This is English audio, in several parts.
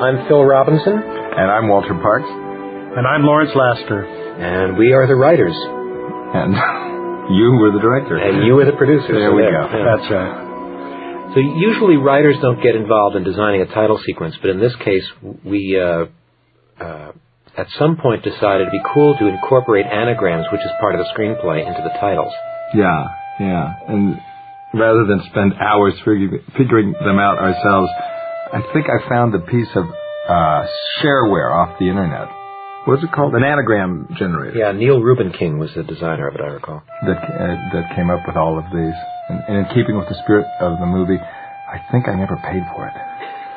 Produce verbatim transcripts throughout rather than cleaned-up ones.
I'm Phil Robinson. And I'm Walter Parks. And I'm Lawrence Laster. And we are the writers. And you were the director. And you were the producer. There so we there. go. Yeah. That's right. So usually writers don't get involved in designing a title sequence, but in this case, we uh, uh, at some point decided it'd be cool to incorporate anagrams, which is part of the screenplay, into the titles. Yeah, yeah. And rather than spend hours figuring, figuring them out ourselves, I think I found a piece of uh, shareware off the internet. What's it called? An anagram generator. Yeah, Neil Rubenking was the designer of it, I recall. That uh, that came up with all of these. And, and in keeping with the spirit of the movie, I think I never paid for it.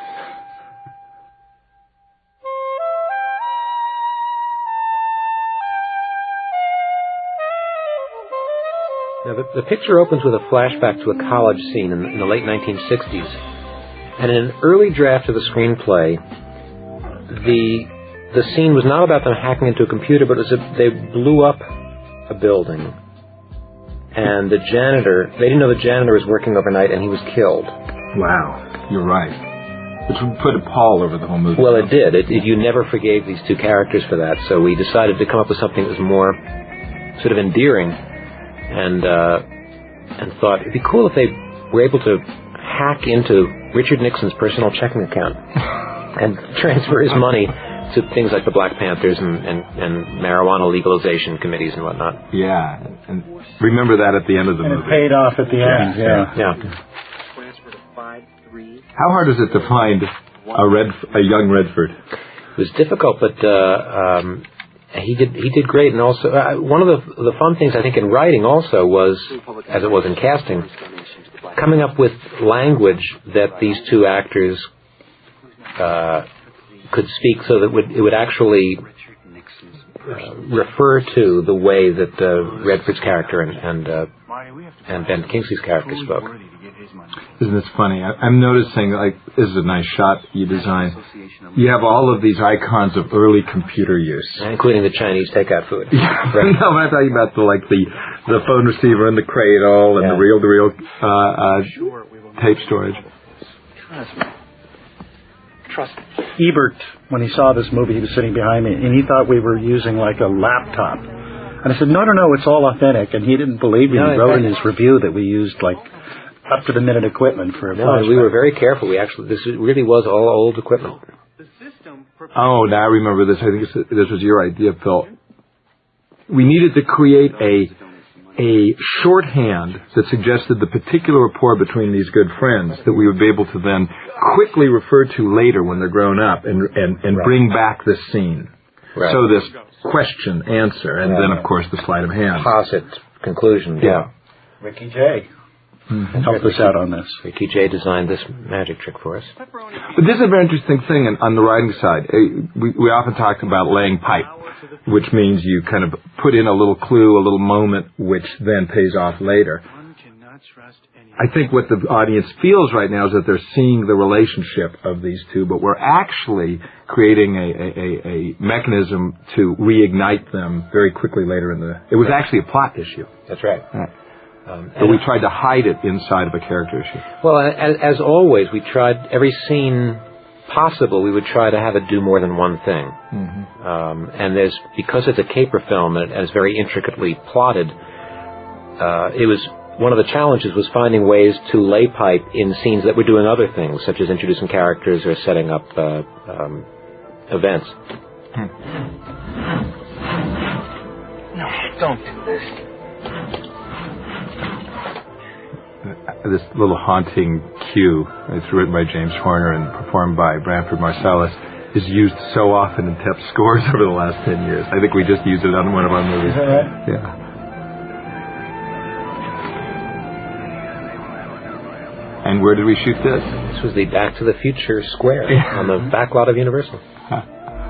Now, the, the picture opens with a flashback to a college scene in, in the late nineteen sixties. And in an early draft of the screenplay, the the scene was not about them hacking into a computer, but it was a, they blew up a building. And the janitor, they didn't know the janitor was working overnight, and he was killed. Wow, you're right. Which would put a pall over the whole movie. Well, it did. It, it, you never forgave these two characters for that, so we decided to come up with something that was more sort of endearing. And uh, and thought it'd be cool if they were able to hack into Richard Nixon's personal checking account and transfer his money to things like the Black Panthers and, and, and marijuana legalization committees and whatnot. Yeah, and remember that at the end of the and movie. it paid off at the end, yeah. Yeah. How hard is it to find a red, a young Redford? It was difficult, but uh, um, he did he did great. And also, uh, one of the the fun things I think in writing also was, as it was in casting, coming up with language that these two actors uh, could speak, so that it would, it would actually uh, refer to the way that uh, Redford's character and and, uh, and Ben Kingsley's character spoke. Isn't this funny? I, I'm noticing, like, this is a nice shot you designed. You have all of these icons of early computer use, including the Chinese takeout food. Yeah, right. No, I'm talking about the like the the phone receiver and the cradle and yeah. the reel-to-reel uh, uh, tape storage. Trust me. Trust me. Ebert, when he saw this movie, he was sitting behind me, and he thought we were using like a laptop. And I said, no, no, no, it's all authentic. And he didn't believe me. No, he wrote in his review that we used like up-to-the-minute equipment for a No, flashback. we were very careful. We actually, this really was all old equipment. Oh, now I remember this. I think this was your idea, Phil. We needed to create a a shorthand that suggested the particular rapport between these good friends that we would be able to then quickly refer to later when they're grown up and and, and right. bring back this scene. Right. So this question, answer, and yeah. then, of course, the sleight of hand. Posit, conclusion. Yeah. yeah. Ricky Jay. Mm-hmm. Helped us out on this. Ricky Jay designed this magic trick for us. But this is a very interesting thing on the writing side. We, we often talk about laying pipe, which means you kind of put in a little clue, a little moment, which then pays off later. I think what the audience feels right now is that they're seeing the relationship of these two, but we're actually creating a, a, a, a mechanism to reignite them very quickly later in the... It was actually a plot issue. That's right. right. Um, but we tried to hide it inside of a character issue. Well, as, as always, we tried every scene possible. We would try to have it do more than one thing. Mm-hmm. Um, and there's because it's a caper film and it's very intricately plotted. Uh, it was one of the challenges was finding ways to lay pipe in scenes that were doing other things, such as introducing characters or setting up uh, um, events. Hmm. No, don't do this. This little haunting cue, it's written by James Horner and performed by Branford Marsalis, is used so often in Tep scores over the last ten years. I think we just used it on one of our movies. Is that right? Yeah. And where did we shoot this? This was the Back to the Future square yeah. on the back lot of Universal. Huh.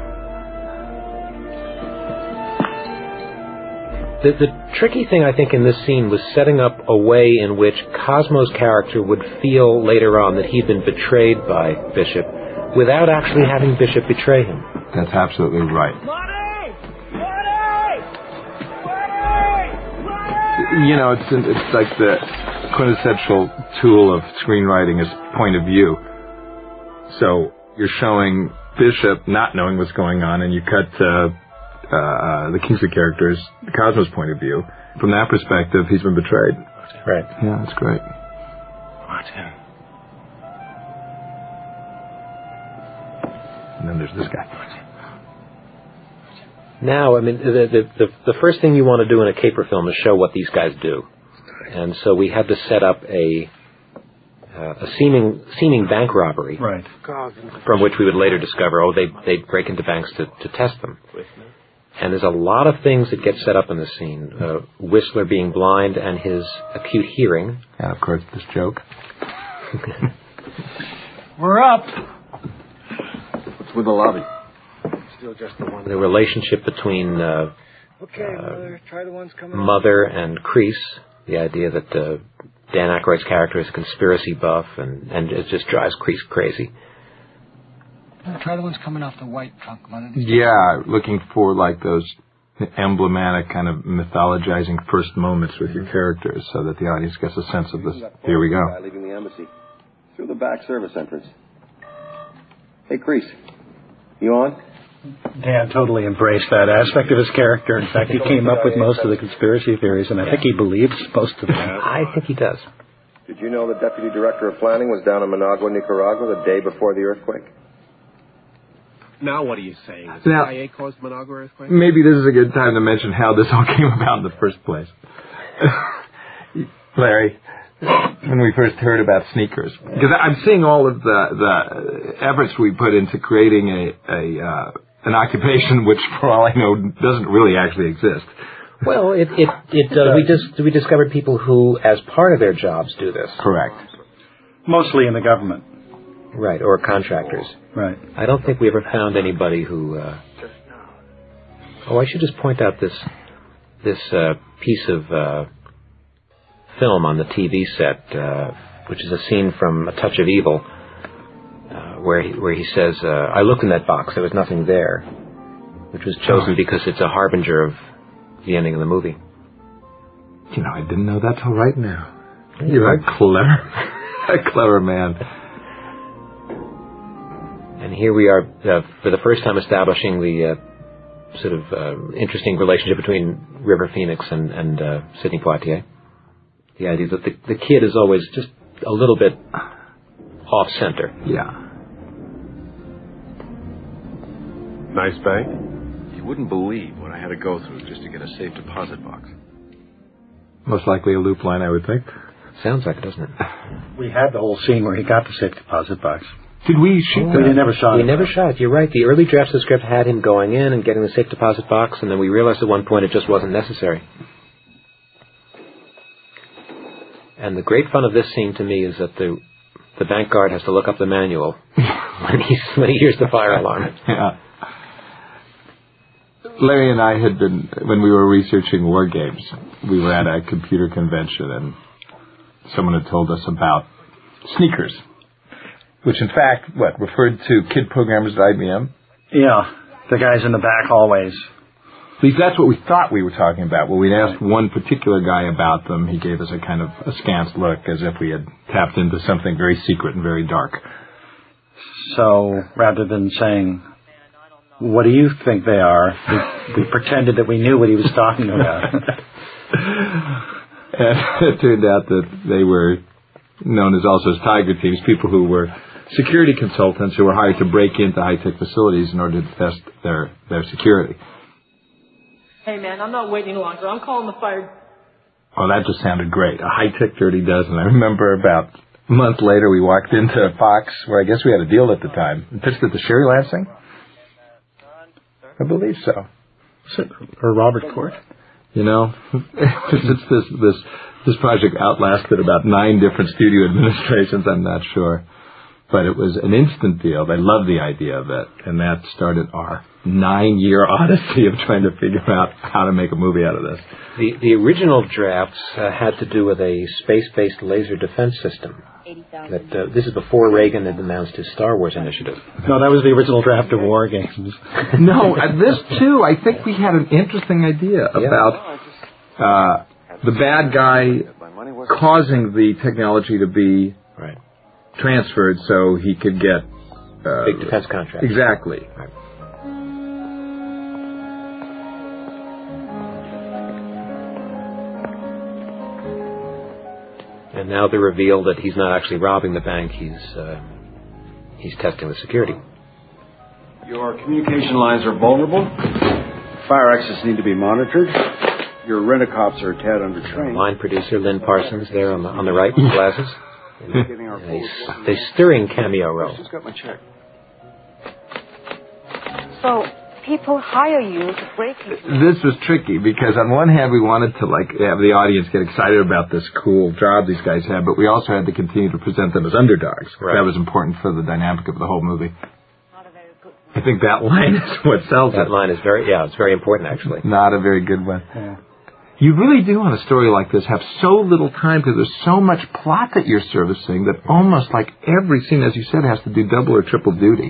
The, the tricky thing, I think, in this scene was setting up a way in which Cosmo's character would feel later on that he'd been betrayed by Bishop without actually having Bishop betray him. That's absolutely right. Money! Money! Money! You know, it's it's like the quintessential tool of screenwriting is point of view. So you're showing Bishop not knowing what's going on, and you cut uh, uh, the Kingsley character's, Cosmo's point of view. From that perspective, he's been betrayed. Right. Yeah, that's great. Watch him. And then there's this guy. Now, I mean, the, the the the first thing you want to do in a caper film is show what these guys do, and so we had to set up a uh, a seeming seeming bank robbery, Right. from which we would later discover, oh, they they break into banks to to test them. And there's a lot of things that get set up in the scene. Uh, Whistler being blind and his acute hearing. And of course, this joke. We're up. What's with the lobby? Still just the one. The relationship between uh, Okay, uh, mother. Try the ones coming. Mother and Crease. The idea that uh, Dan Aykroyd's character is a conspiracy buff and, and it just drives Crease crazy. Up. Try the ones coming off the white trunk, mother. Yeah, looking for like those emblematic kind of mythologizing first moments with your characters so that the audience gets a sense of this. Here we go. Leaving the embassy. Through the back service entrance. Hey, Crease. You on? Dan totally embraced that aspect of his character. In fact, he came up with most of the conspiracy theories, and I think he believes most of them. I think he does. Did you know the deputy director of planning was down in Managua, Nicaragua the day before the earthquake? Now what are you saying? The Now- C I A caused Managua earthquake? Maybe this is a good time to mention how this all came about in the first place. Larry, when we first heard about sneakers, because I'm seeing all of the the efforts we put into creating a, a uh, an occupation which, for all I know, doesn't really actually exist. Well, it it, it uh, we just we discovered people who, as part of their jobs, do this. Correct. Mostly in the government. Right, or contractors. Right. I don't think we ever found anybody who. Uh... Oh, I should just point out this this uh, piece of uh, film on the T V set, uh, which is a scene from A Touch of Evil, uh, where he, where he says, uh, "I looked in that box. There was nothing there," which was chosen because it's a harbinger of the ending of the movie. You know, I didn't know that till right now. You're a clever, a clever man. And here we are, uh, for the first time, establishing the uh, sort of uh, interesting relationship between River Phoenix and, and uh, Sidney Poitier. The idea that the, the kid is always just a little bit off-center. Yeah. Nice bank. You wouldn't believe what I had to go through just to get a safe deposit box. Most likely a loop line, I would think. Sounds like it, doesn't it? We had the whole scene where he got the safe deposit box. Did we shoot We that? never shot We it. never shot it. You're right. The early drafts of the script had him going in and getting the safe deposit box, and then we realized at one point it just wasn't necessary. And the great fun of this scene to me is that the the bank guard has to look up the manual when he when he hears the fire alarm. Yeah. Larry and I had been, when we were researching war games, we were at a computer convention and someone had told us about sneakers, which in fact, what, referred to kid programmers at I B M? Yeah, the guys in the back hallways. At least that's what we thought we were talking about. When we asked one particular guy about them, he gave us a kind of askance look as if we had tapped into something very secret and very dark. So rather than saying, "What do you think they are?" we, we pretended that we knew what he was talking about. And it turned out that they were known as also as Tiger Teams, people who were security consultants who were hired to break into high-tech facilities in order to test their, their security. Hey, man, I'm not waiting any longer. I'm calling the fire. Oh, that just sounded great. A high-tech Dirty Dozen. I remember about a month later we walked into Fox, where I guess we had a deal at the time, and pitched it to Sherry Lansing. I believe so. Or Robert Court. You know, it's this this this project outlasted about nine different studio administrations. I'm not sure, but it was an instant deal. They loved the idea of it, and that started our nine-year odyssey of trying to figure out how to make a movie out of this. The the original drafts uh, had to do with a space-based laser defense system. That uh, this is before Reagan had announced his Star Wars initiative. No, that was the original draft of War Games. No, uh, this too. I think we had an interesting idea about uh, the bad guy causing the technology to be Right. transferred so he could get Uh, Big defense contract. Exactly. Right. And now they reveal that he's not actually robbing the bank. He's uh, he's testing the security. Your communication lines are vulnerable. Fire exits need to be monitored. Your rent-a-cops are a tad undertrained. Line producer Lynn Parsons there on the on the right with glasses. A, a stirring cameo role. Just got my check. So people hire you to break into. This was tricky because on one hand we wanted to like have the audience get excited about this cool job these guys had, but we also had to continue to present them as underdogs. Right. That was important for the dynamic of the whole movie. I think that line is what sells That it. line is very, yeah, it's very important actually. Not a very good one. Yeah. You really do on a story like this have so little time because there's so much plot that you're servicing that almost like every scene, as you said, has to do double or triple duty.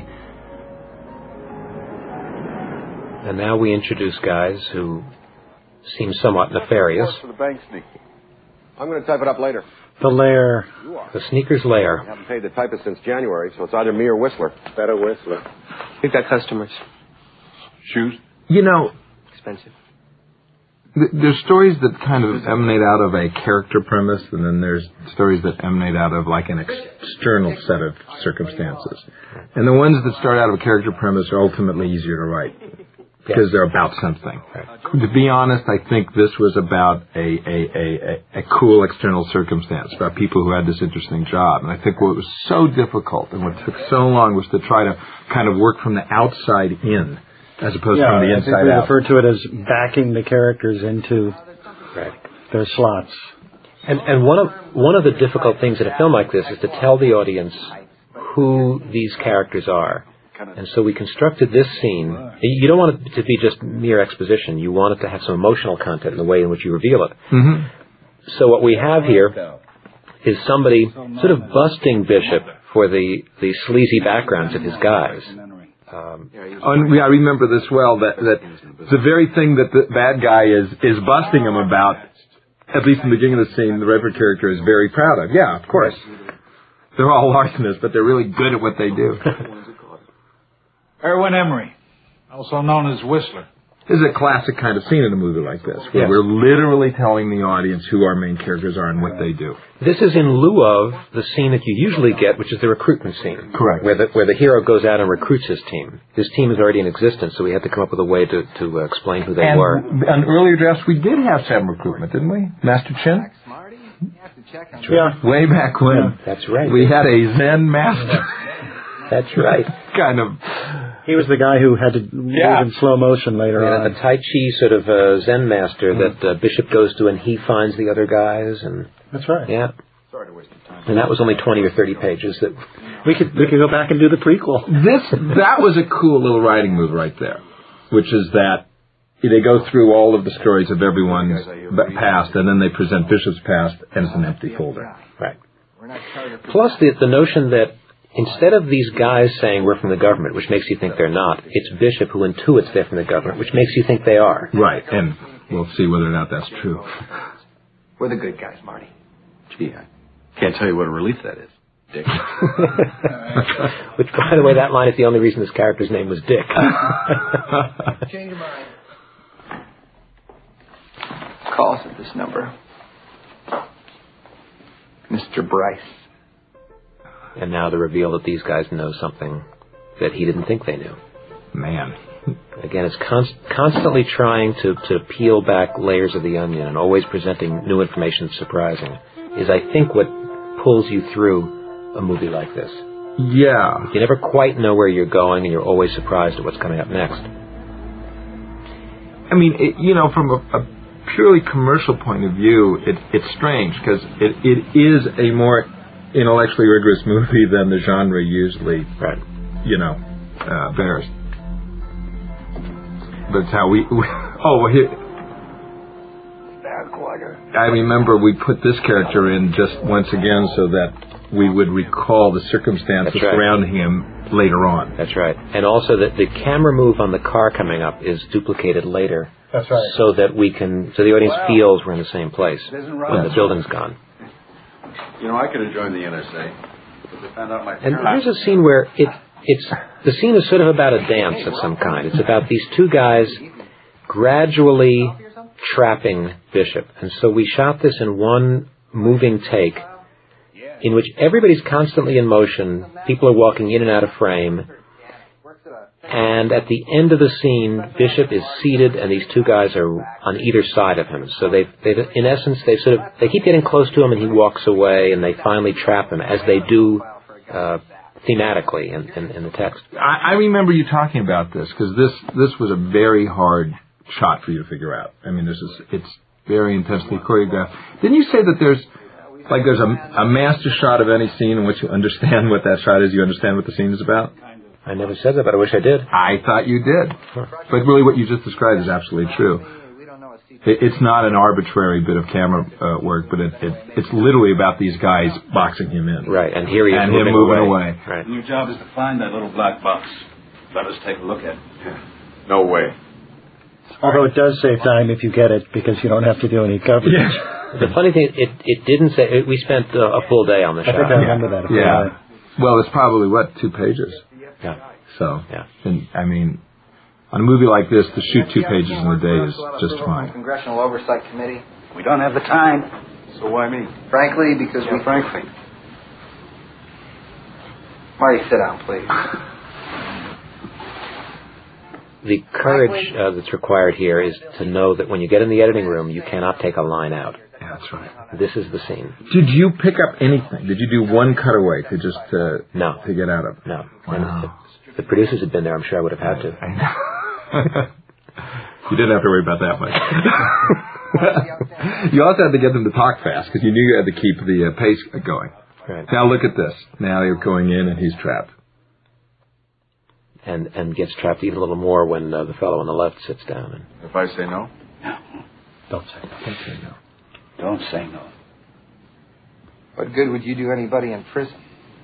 And now we introduce guys who seem somewhat nefarious. For the bank sneak. I'm going to type it up later. The lair. The Sneaker's Lair. I haven't paid the typist since January, so it's either me or Whistler. Better Whistler. We've got customers. Shoes? You know, Expensive. th- there's stories that kind of emanate out of a character premise, and then there's stories that emanate out of like an external set of circumstances. And the ones that start out of a character premise are ultimately easier to write because they're about something. To be honest, I think this was about a, a, a, a, a cool external circumstance, about people who had this interesting job. And I think what was so difficult and what took so long was to try to kind of work from the outside in as opposed Yeah, from the I think inside we out. refer to it as backing the characters into Right. their slots. And, and one of one of the difficult things in a film like this is to tell the audience who these characters are. And so we constructed this scene. You don't want it to be just mere exposition. You want it to have some emotional content in the way in which you reveal it. Mm-hmm. So what we have here is somebody sort of busting Bishop for the, the sleazy backgrounds of his guys. Um, And I remember this well, that, that the very thing that the bad guy is, is busting him about, at least in the beginning of the scene, the Redford character is very proud of. Yeah, of course. They're all larcenists, but they're really good at what they do. Erwin Emery, also known as Whistler. This is a classic kind of scene in a movie like this, where Yes. we're literally telling the audience who our main characters are and what they do. This is in lieu of the scene that you usually get, which is the recruitment scene. Correct. Where the, where the hero goes out and recruits his team. His team is already in existence, so we had to come up with a way to, to uh, explain who they and were. on earlier drafts, we did have some recruitment, didn't we? Master Chin? Yeah. Way back when. That's right. We had a Zen master. That's right. kind of. He was the guy who had to move Yeah. in slow motion later Yeah, on. a Tai Chi sort of uh, Zen master that uh, Bishop goes to, and he finds the other guys, and That's right. yeah. And that was only twenty or thirty pages. That We could we could go back and do the prequel. This that was a cool little writing move right there, which is that they go through all of the stories of everyone's past, and then they present Bishop's past, and it's an empty folder. right. Plus the the notion that instead of these guys saying we're from the government, which makes you think they're not, it's Bishop who intuits they're from the government, which makes you think they are. Right, and we'll see whether or not that's true. We're the good guys, Marty. Gee, I can't tell you what a relief that is, Dick. Which, by the way, that line is the only reason this character's name was Dick. Change your mind. Call us at this number. Mister Bryce. And now the reveal that these guys know something that he didn't think they knew. Man. Again, it's const- constantly trying to, to peel back layers of the onion and always presenting new information that's surprising is, I think, what pulls you through a movie like this. Yeah. You never quite know where you're going, and you're always surprised at what's coming up next. I mean, it, you know, from a, a purely commercial point of view, it, it's strange because it, it is a more intellectually rigorous movie than the genre usually, right. you know, uh, bears. That's how we. we oh, well, here. I remember we put this character in just once again so that we would recall the circumstances That's right. surrounding him later on. That's right. And also that the camera move on the car coming up is duplicated later. That's right. So that we can, so the audience Wow. feels we're in the same place Isn't when right. the building's gone. You know, I could have joined the N S A, but they found out my And parents... there's a scene where it it's the scene is sort of about a dance of some kind. It's about these two guys gradually trapping Bishop. And so we shot this in one moving take in which everybody's constantly in motion. People are walking in and out of frame. And at the end of the scene, Bishop is seated, and these two guys are on either side of him. So they've, they've, in essence, they sort of they keep getting close to him, and he walks away, and they finally trap him, as they do uh, thematically in, in, in the text. I, I remember you talking about this because this this was a very hard shot for you to figure out. I mean, this is it's very intensely choreographed. Didn't you say that there's like there's a, a master shot of any scene in which you understand what that shot is? You understand what the scene is about? I never said that, but I wish I did. I thought you did. Huh. But really what you just described is absolutely true. It, it's not an arbitrary bit of camera uh, work, but it, it, it's literally about these guys boxing him in. Right, and here he is and moving him moving away. away. Right. Your job is to find that little black box. Let us take a look at it. No way. Although it does save time if you get it, because you don't have to do any coverage. Yeah. The funny thing, it, it didn't say, it, we spent uh, a full day on the I shot. think I remember that. Yeah. Well, it's probably, what, two pages? Yeah. So, yeah. And, I mean, on a movie like this, to shoot two pages in a day is just fine. Congressional Oversight Committee. We don't have the time. So why me? Frankly, because yeah, we... frankly. Marty, sit down, please. The courage uh, that's required here is to know that when you get in the editing room, you cannot take a line out. Yeah, that's right. This is the scene. Did you pick up anything? Did you do one cutaway to just uh, no. to get out of? No. Wow. If the producers had been there, I'm sure I would have had to. I know. You didn't have to worry about that much. You also had to get them to talk fast because you knew you had to keep the uh, pace going. Right. Now look at this. Now you're going in and he's trapped. And and gets trapped even a little more when uh, the fellow on the left sits down. And if I say no? No. Don't say no. Don't say no. Don't say no. What good would you do anybody in prison?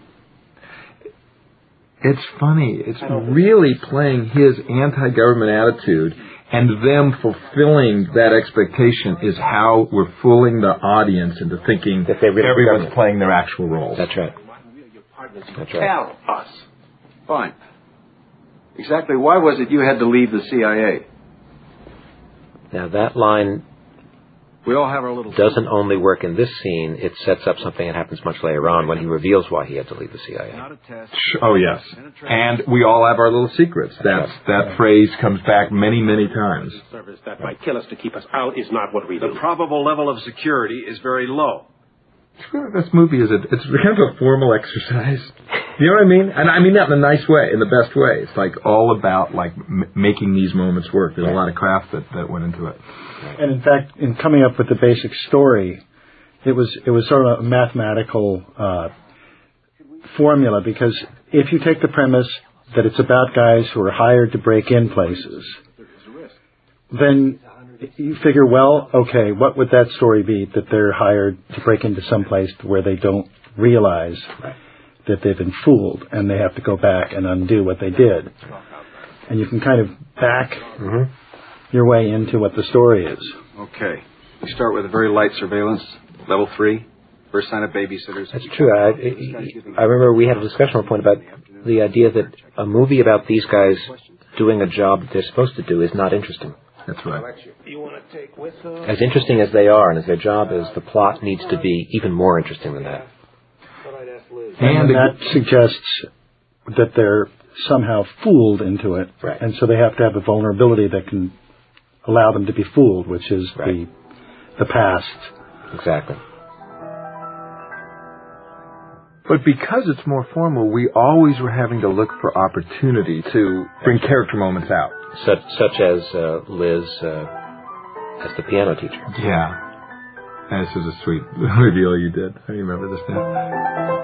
It's funny. It's really playing his anti-government attitude, and them fulfilling that expectation is how we're fooling the audience into thinking that they really everyone's playing their actual roles. That's right. That's right. Tell us. Fine. Exactly why was it you had to leave the C I A? Now that line we all have our little doesn't only work in this scene, it sets up something that happens much later on when he reveals why he had to leave the C I A. Oh, yes. And we all have our little secrets. That's, that phrase comes back many, many times. Service that might kill us to keep us out is not what we do. The probable level of security is very low. This movie is a, it's kind of a formal exercise. You know what I mean? And I mean that in a nice way, in the best way. It's like all about like m- making these moments work. There's a lot of craft that, that went into it. And in fact, in coming up with the basic story, it was it was sort of a mathematical uh, formula, because if you take the premise that it's about guys who are hired to break in places, then you figure, well, okay, what would that story be, that they're hired to break into some place where they don't realize that they've been fooled and they have to go back and undo what they did. And you can kind of back mm-hmm. your way into what the story is. Okay. We start with a very light surveillance, level three, first sign of babysitters. That's true. I, I remember we had a discussion at one point about the idea that a movie about these guys doing a job that they're supposed to do is not interesting. That's right. As interesting as they are and as their job is, the plot needs to be even more interesting than that. And, and that suggests that they're somehow fooled into it. Right. And so they have to have a vulnerability that can allow them to be fooled, which is right. the the past. Exactly. But because it's more formal, we always were having to look for opportunity to bring character moments out. Such, such as uh, Liz uh, as the piano teacher. Yeah. And this is a sweet reveal you did. I remember this now.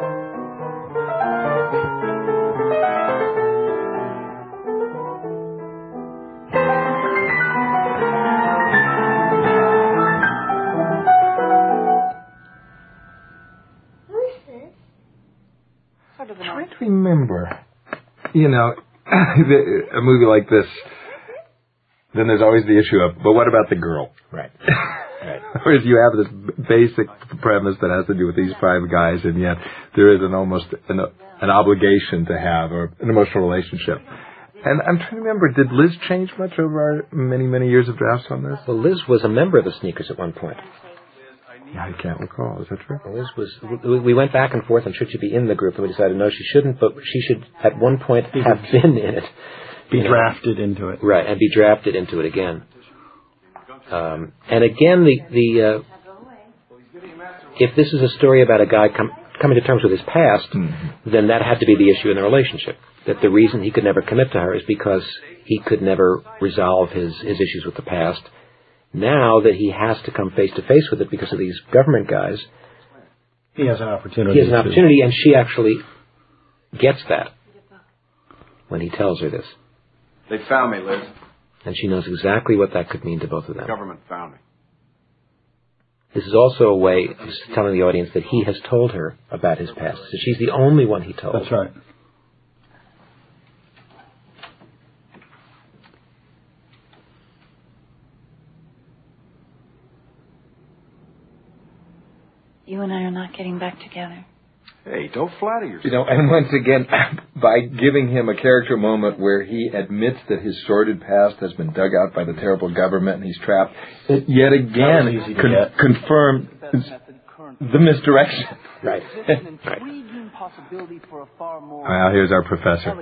Trying to remember, you know, a movie like this, then there's always the issue of, but what about the girl? Right. Right. Whereas you have this basic premise that has to do with these five guys, and yet there is an almost an an obligation to have or an emotional relationship. And I'm trying to remember, did Liz change much over our many, many years of drafts on this? Well, Liz was a member of the Sneakers at one point. Yeah, I can't recall. Is that true? Liz was. We, we went back and forth on should she be in the group, and we decided no, she shouldn't, but she should at one point have been in it. Be drafted know. into it. Right, and be drafted into it again. Um, and again, the, the uh, if this is a story about a guy com- coming to terms with his past, mm-hmm. then that had to be the issue in the relationship. That the reason he could never commit to her is because he could never resolve his, his issues with the past. Now that he has to come face to face with it because of these government guys, he has an opportunity. He has an opportunity, and she actually gets that when he tells her this. They found me, Liz. And she knows exactly what that could mean to both of them. The government found me. This is also a way of telling the audience that he has told her about his past. So she's the only one he told. That's right. You and I are not getting back together. Hey, don't flatter yourself. You know, and once again, by giving him a character moment where he admits that his sordid past has been dug out by the terrible government and he's trapped, it yet again con- confirmed the misdirection. Right. Right. Well, here's our professor.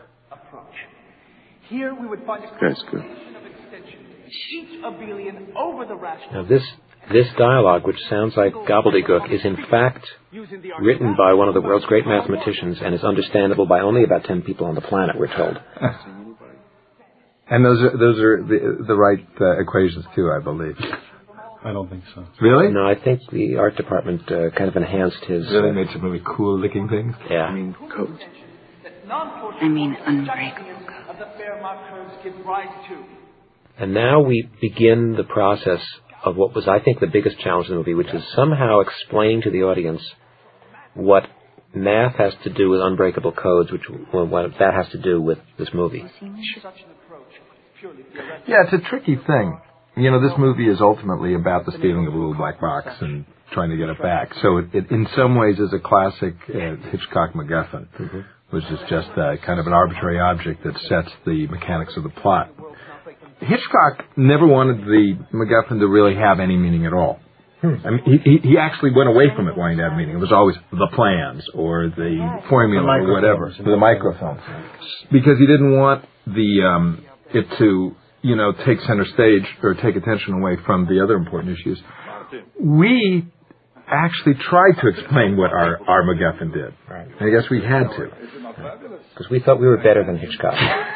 Here we would find a That's good. each abelian over the rational. Now this this dialogue, which sounds like gobbledygook, is in fact written by one of the world's great mathematicians and is understandable by only about ten people on the planet, we're told. And those are those are the the right uh, equations too, I believe. I don't think so. Really? No, I think the art department uh, kind of enhanced his. Really uh, made some really cool looking things. Yeah. I mean, code. I mean, unbreakable. Of the Fermat curves give rise to. And now we begin the process of what was, I think, the biggest challenge in the movie, which is somehow explaining to the audience what math has to do with unbreakable codes, which what that has to do with this movie. Yeah, it's a tricky thing. You know, this movie is ultimately about the stealing of a little black box and trying to get it back. So it, it in some ways, is a classic uh, Hitchcock MacGuffin, mm-hmm. which is just uh, kind of an arbitrary object that sets the mechanics of the plot. Hitchcock never wanted the MacGuffin to really have any meaning at all. Hmm. I mean, he, he actually went away from it wanting to have meaning. It was always the plans or the formula the or whatever, the microphone, because he didn't want the um, it to you know take center stage or take attention away from the other important issues. We actually tried to explain what our, our MacGuffin did. Right. I guess we had to, because we thought we were better than Hitchcock.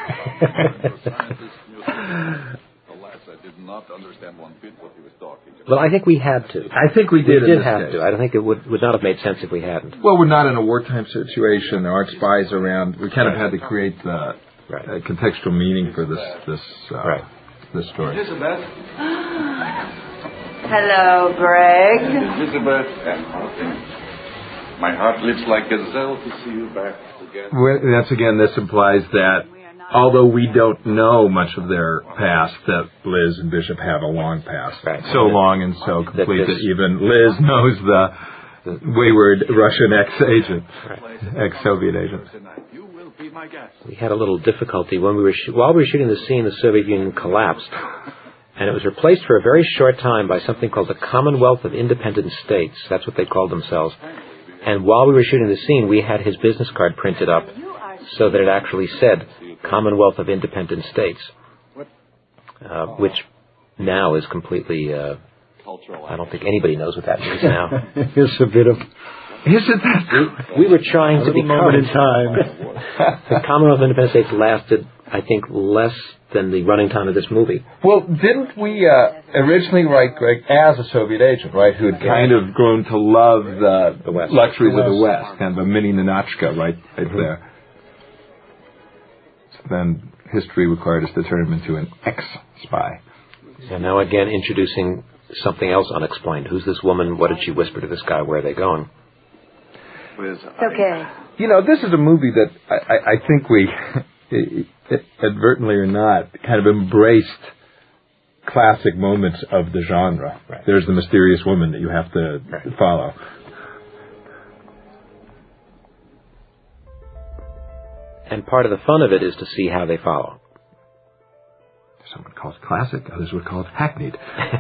Well, I think we had to. I think we did. We did in have case. to. I don't think it would would not have made sense if we hadn't. Well, we're not in a wartime situation. There aren't spies around. We kind of had to create the right. uh, contextual meaning for this this uh, right. this story. Elizabeth. Hello, Greg. Elizabeth and Martin. My heart leaps like gazelle to see you back again. Well, that's again. This implies that, although we don't know much of their past, that Liz and Bishop have a long past. Right. So long and so complete that, that even Liz knows the, the wayward Russian ex-agent, right. ex-Soviet agent. We had a little difficulty when we were sh- while we were shooting the scene. The Soviet Union collapsed, and it was replaced for a very short time by something called the Commonwealth of Independent States. That's what they called themselves. And while we were shooting the scene, we had his business card printed up so that it actually said Commonwealth of Independent States, uh, which now is completely, uh, I don't think anybody knows what that means now. It's a bit of... Isn't that... We were trying a to be moment in time. The Commonwealth of Independent States lasted, I think, less than the running time of this movie. Well, didn't we uh, originally write Greg as a Soviet agent, right, who had kind of grown to love the, the West. luxuries the West. of the West, kind of a mini Ninotchka right, right mm-hmm. there. Then history required us to turn him into an ex-spy. And now again introducing something else unexplained. Who's this woman? What did she whisper to this guy? Where are they going? It's okay. You know, this is a movie that I, I, I think we, advertently or not, kind of embraced classic moments of the genre. Right. There's the mysterious woman that you have to right. follow. And part of the fun of it is to see how they follow. Some would call it classic, others would call it hackneyed.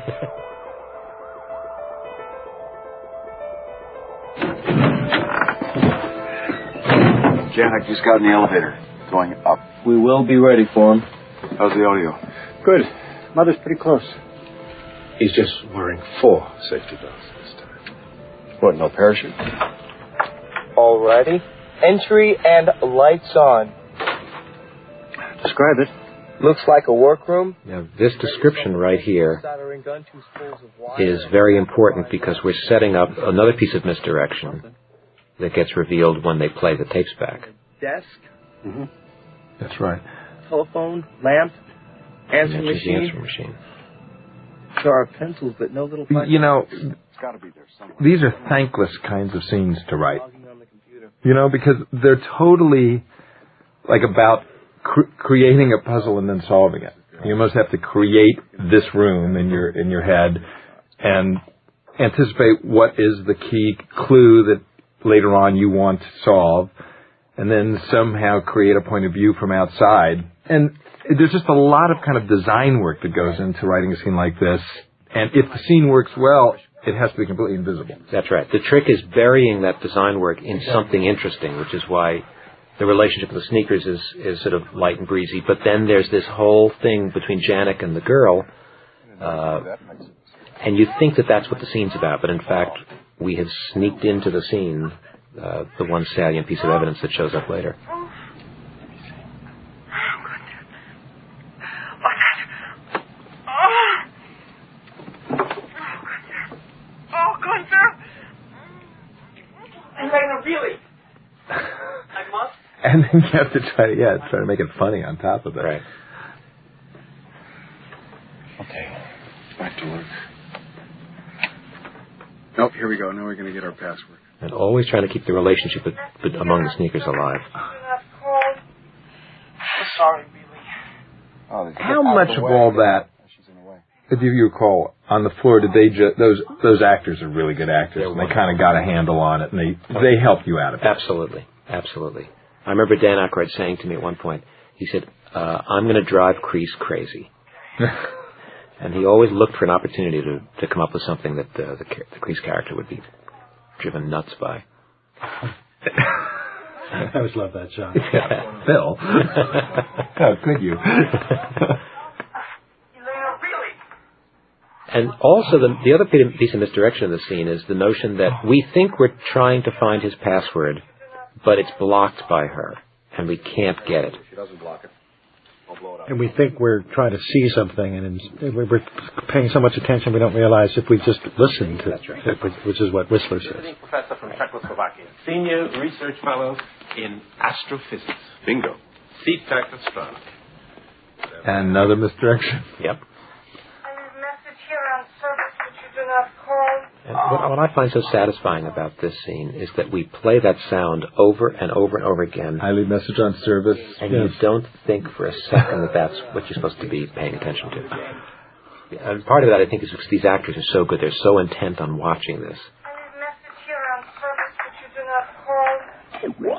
Janek just got in the elevator, going up. We will be ready for him. How's the audio? Good. Mother's pretty close. He's just wearing four safety belts this time. What, no parachute? All righty. Entry and lights on. Describe it. Looks like a workroom. Now, this description right here is very important because we're setting up another piece of misdirection that gets revealed when they play the tapes back. Desk. Mm-hmm. That's right. Telephone, lamp, answering machine. Answering machine. There are pencils, but no little... You know, It's got to be there somewhere. these are thankless kinds of scenes to write. You know, because they're totally like about cr- creating a puzzle and then solving it. You almost have to create this room in your in your head and anticipate what is the key clue that later on you want to solve, and then somehow create a point of view from outside. And there's just a lot of kind of design work that goes into writing a scene like this. And if the scene works well, it has to be completely invisible. That's right. The trick is burying that design work in something interesting, which is why the relationship with the sneakers is, is sort of light and breezy. But then there's this whole thing between Janek and the girl, uh, and you think that that's what the scene's about. But in fact, we have sneaked into the scene uh, the one salient piece of evidence that shows up later. And then you have to try to, yeah, try to make it funny on top of it. Right. Okay. Back to work. Nope, here we go. Now we're going to get our password. And always trying to keep the relationship with, with, among the sneakers alive. Sorry, Billy. Oh, How much of all that, if you recall, on the floor, did they just, those those actors are really good actors, and they kind of got a handle on it, and they, they helped you out of it. Absolutely. Absolutely. I remember Dan Aykroyd saying to me at one point, he said, uh, I'm going to drive Kreese crazy. And he always looked for an opportunity to, to come up with something that uh, the, the Kreese character would be driven nuts by. I always love that shot. Yeah. Phil. How could you? And also, the, the other piece of misdirection of the scene is the notion that we think we're trying to find his password, but it's blocked by her, and we can't get it. She doesn't block it. I'll blow it up. And we think we're trying to see something, and we're paying so much attention we don't realize if we just listen to it, which is what Whistler says. Visiting professor from Czechoslovakia, senior research fellow in astrophysics. Bingo. C-Tech astronomy. And another misdirection. Yep. Message here on service which you do not call. And what, what I find so satisfying about this scene is that we play that sound over and over and over again. I leave message on service. And yes. you don't think for a second that that's what you're supposed to be paying attention to. And part of that, I think, is because these actors are so good. They're so intent on watching this. I leave message here on service which you do not call. What?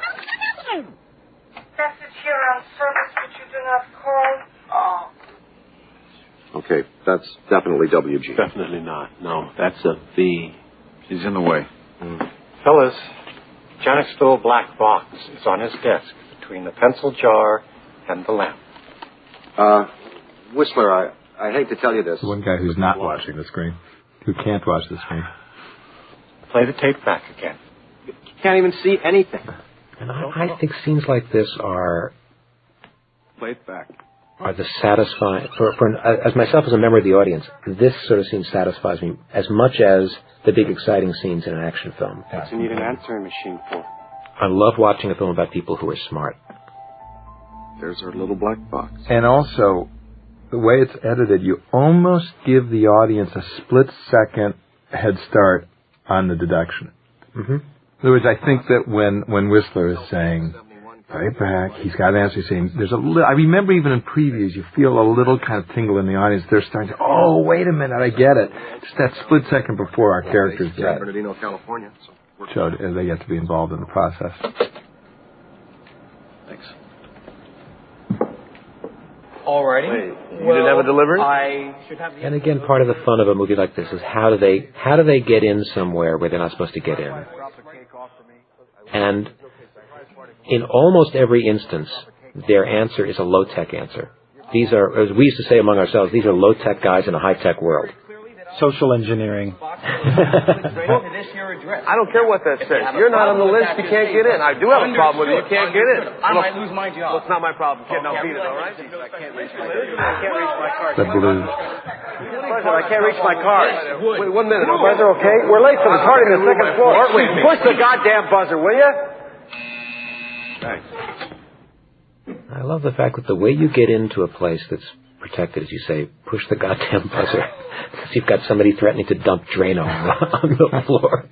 Message here on service which you do not call. Oh. Okay, that's definitely W G. Definitely not. No, that's a V. He's in the way. Mm. Fellas, Janek's little black box is on his desk between the pencil jar and the lamp. Uh, Whistler, I, I hate to tell you this. The one guy who's not watching the screen, who can't watch the screen. Play the tape back again. You can't even see anything. And I, I think scenes like this are Play it back. are the satisfying, for, for as myself as a member of the audience, this sort of scene satisfies me as much as the big exciting scenes in an action film. What do you need an answering machine for? I love watching a film about people who are smart. There's our little black box. And also, the way it's edited, you almost give the audience a split-second head start on the deduction. Mm-hmm. In other words, I think that when, when Whistler is saying, right back, he's got an answer, he's saying, there's a little, I remember even in previews, you feel a little kind of tingle in the audience. They're starting to, oh, wait a minute, I get it. Just that split second before our characters get it. Bernardino, California. So they get to be involved in the process. Thanks. Alrighty. Wait, you well, didn't have a delivery? I should have the And again, part of the fun of a movie like this is how do they how do they get in somewhere where they're not supposed to get in? And in almost every instance, their answer is a low-tech answer. These are, as we used to say among ourselves, these are low-tech guys in a high-tech world. Social engineering. I don't care what that says. You're not on the list. You can't get in. I do have a problem with it. You can't get in. I might lose my job. Well, it's not my problem. Kid, now beat it, all right? I can't reach my I can't reach my card. The blues. President, I can't reach my card. Wait one minute. President, okay? We're late for the party on the second floor. Push the goddamn buzzer, will you? Thanks. I love the fact that the way you get into a place that's protected, as you say, push the goddamn buzzer, because you've got somebody threatening to dump Drano on the floor.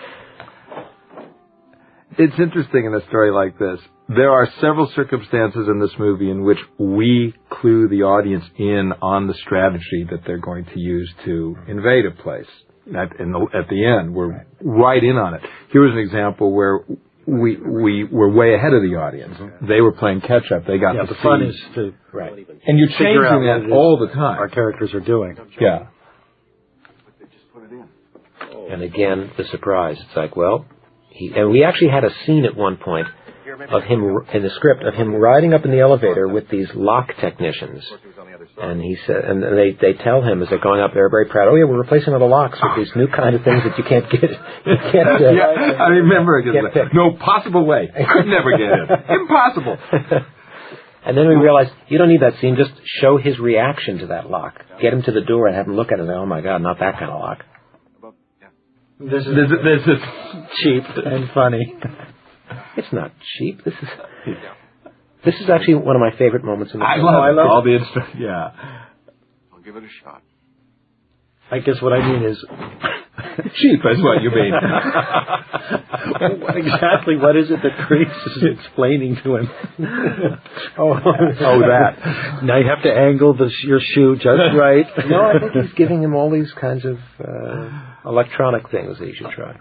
It's interesting in a story like this. There are several circumstances in this movie in which we clue the audience in on the strategy that they're going to use to invade a place. At, in the, at the end, we're right in on it. Here was an example where we we were way ahead of the audience. They were playing catch up. They got yeah, to the see. fun is to right, and you're changing that all the time. Our characters are doing. Yeah. And again, the surprise. It's like, well, he, and we actually had a scene at one point of him in the script of him riding up in the elevator with these lock technicians. And he said, and they they tell him as they're going up, they're very proud. Oh yeah, we're replacing all the locks with these new kind of things that you can't get. You can't. Uh, yeah, I remember it. Like, no possible way. Could never get in. Impossible. And then we realized you don't need that scene. Just show his reaction to that lock. Get him to the door and have him look at it and say, "Oh my God, not that kind of lock." This is, this is cheap and funny. It's not cheap. This is. This is actually one of my favorite moments in the I film. love, I love all it. the instru- yeah. I'll give it a shot. I guess what I mean is cheap is what you mean. Exactly what is it that Crease is explaining to him? oh, oh, that. Now you have to angle the, your shoe just right. No, I think he's giving him all these kinds of uh, electronic things that he should try.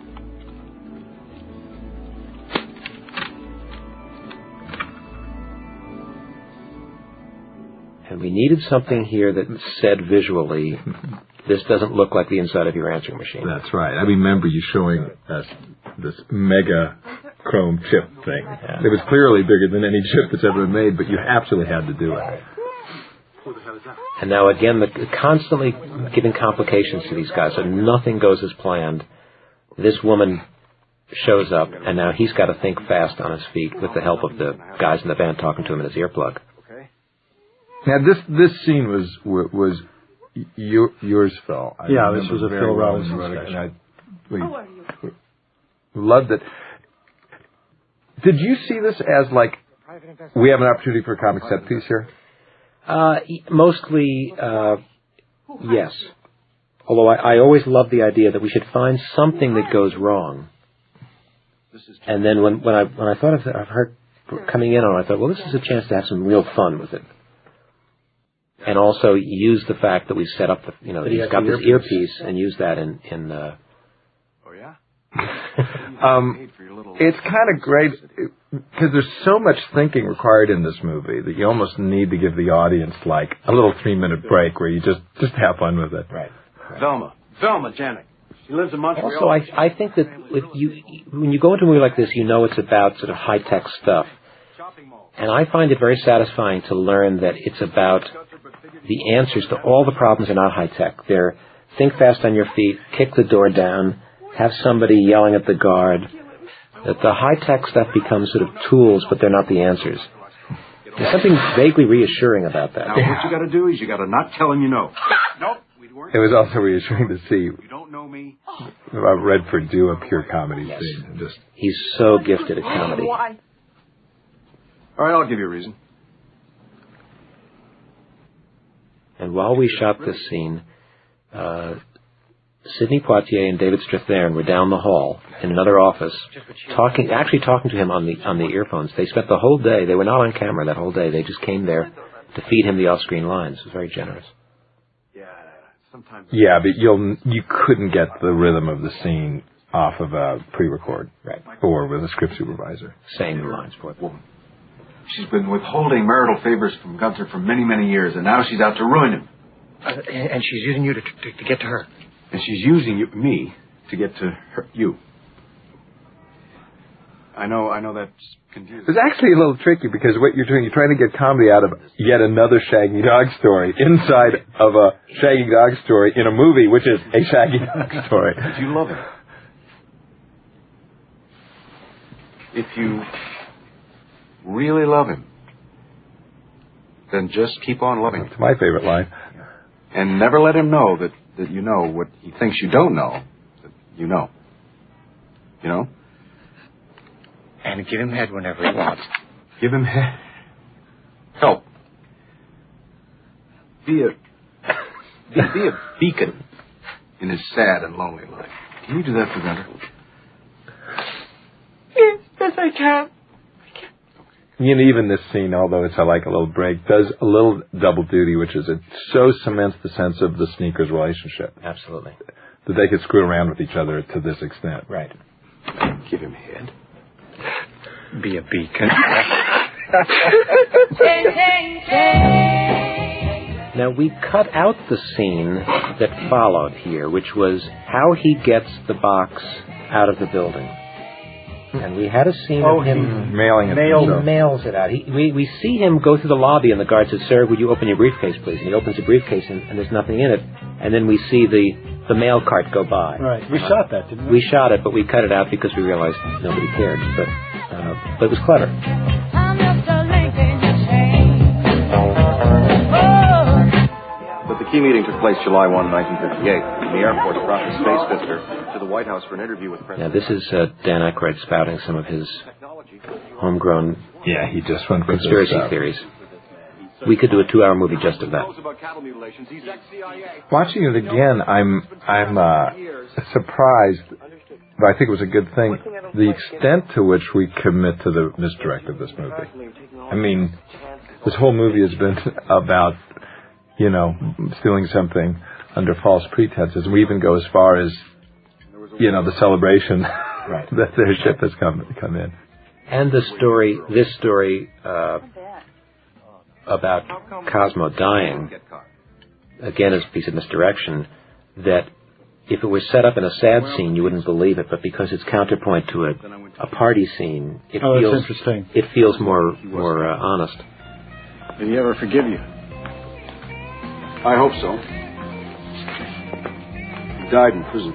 And we needed something here that said visually, this doesn't look like the inside of your answering machine. That's right. I remember you showing us this mega chrome chip thing. Yeah. It was clearly bigger than any chip that's ever been made, but you absolutely had to do it. And now again, the, constantly giving complications to these guys, so nothing goes as planned. This woman shows up, and now he's got to think fast on his feet with the help of the guys in the band talking to him in his earplug. Now this this scene was was your, yours, Phil. I yeah, this was a Phil Robinson special. I, we loved it. Did you see this as like we have an opportunity for a comic set piece here? Uh, mostly, uh, yes. Although I, I always love the idea that we should find something that goes wrong. And then when when I when I thought of I've heard coming in on it, I thought, well, this is a chance to have some real fun with it. And also use the fact that we set up the, you know, he's got this earpiece and use that in, in, uh... Oh, yeah? um, it's kind of great, because there's so much thinking required in this movie that you almost need to give the audience, like, a little three-minute break where you just, just have fun with it. Right. right. Velma. Velma Janik. She lives in Montreal. Also, I, I think that if you, when you go into a movie like this, you know it's about sort of high-tech stuff. And I find it very satisfying to learn that it's about the answers to all the problems are not high-tech. They're think fast on your feet, kick the door down, have somebody yelling at the guard. That the high-tech stuff becomes sort of tools, but they're not the answers. There's something vaguely reassuring about that. Now, what you got to do is you got to not tell him you know. Nope. It was also reassuring to see you don't know me. Redford do a pure comedy yes. scene. Just He's so gifted at comedy. Why? All right, I'll give you a reason. And while we shot this scene, uh, Sidney Poitier and David Strathairn were down the hall in another office, talking, actually talking to him on the on the earphones. They spent the whole day. They were not on camera that whole day. They just came there to feed him the off-screen lines. It was very generous. Yeah, sometimes. Yeah, but you'll you couldn't get the rhythm of the scene off of a pre-record, right? Or with a script supervisor. Saying the lines for them. She's been withholding marital favors from Gunther for many, many years, and now she's out to ruin him. Uh, and she's using you to, to, to get to her. And she's using you, me to get to her, you. I know, I know that's confusing. It's actually a little tricky because what you're doing, you're trying to get comedy out of yet another Shaggy Dog story inside of a Shaggy Dog story in a movie, which is a Shaggy Dog story. If you love him, if you really love him, then just keep on loving him. It's my favorite line. And never let him know that, that you know what he thinks you don't know, that you know. You know? And give him head whenever he wants. Give him head. Help. Be a, be, be a beacon in his sad and lonely life. Can you do that for Gunther? Yes, yes, I can. You know, even this scene, although it's a, like a little break, does a little double duty, which is it so cements the sense of the sneakers relationship. Absolutely. That they could screw around with each other to this extent. Right. Give him head. Be a beacon. Now, we cut out the scene that followed here, which was how he gets the box out of the building. And we had a scene oh, of him mailing it. He mails it out. He, we, we see him go through the lobby, and the guard says, "Sir, would you open your briefcase, please?" And he opens the briefcase, and, and there's nothing in it. And then we see the, the mail cart go by. Right. We uh, shot that, didn't we? We shot it, but we cut it out because we realized nobody cared. But, uh, but it was clever. But the key meeting took place July first, nineteen fifty-eight, when the Air Force brought the space visitor to the White House for an interview with President... Yeah, this is uh, Dan Aykroyd spouting some of his homegrown yeah, he just went for conspiracy theories. We could do a two-hour movie just of that. Watching it again, I'm I'm uh, surprised, but I think it was a good thing, the extent to which we commit to the misdirect of this movie. I mean, this whole movie has been about, you know, stealing something under false pretenses. We even go as far as, you know, the celebration right. that their ship has come come in. And the story, this story uh, about Cosmo dying, again, is a piece of misdirection, that if it was set up in a sad scene, you wouldn't believe it, but because it's counterpoint to a, a party scene, it oh, feels that's interesting. It feels more more uh, honest. Did he ever forgive you? I hope so. He died in prison.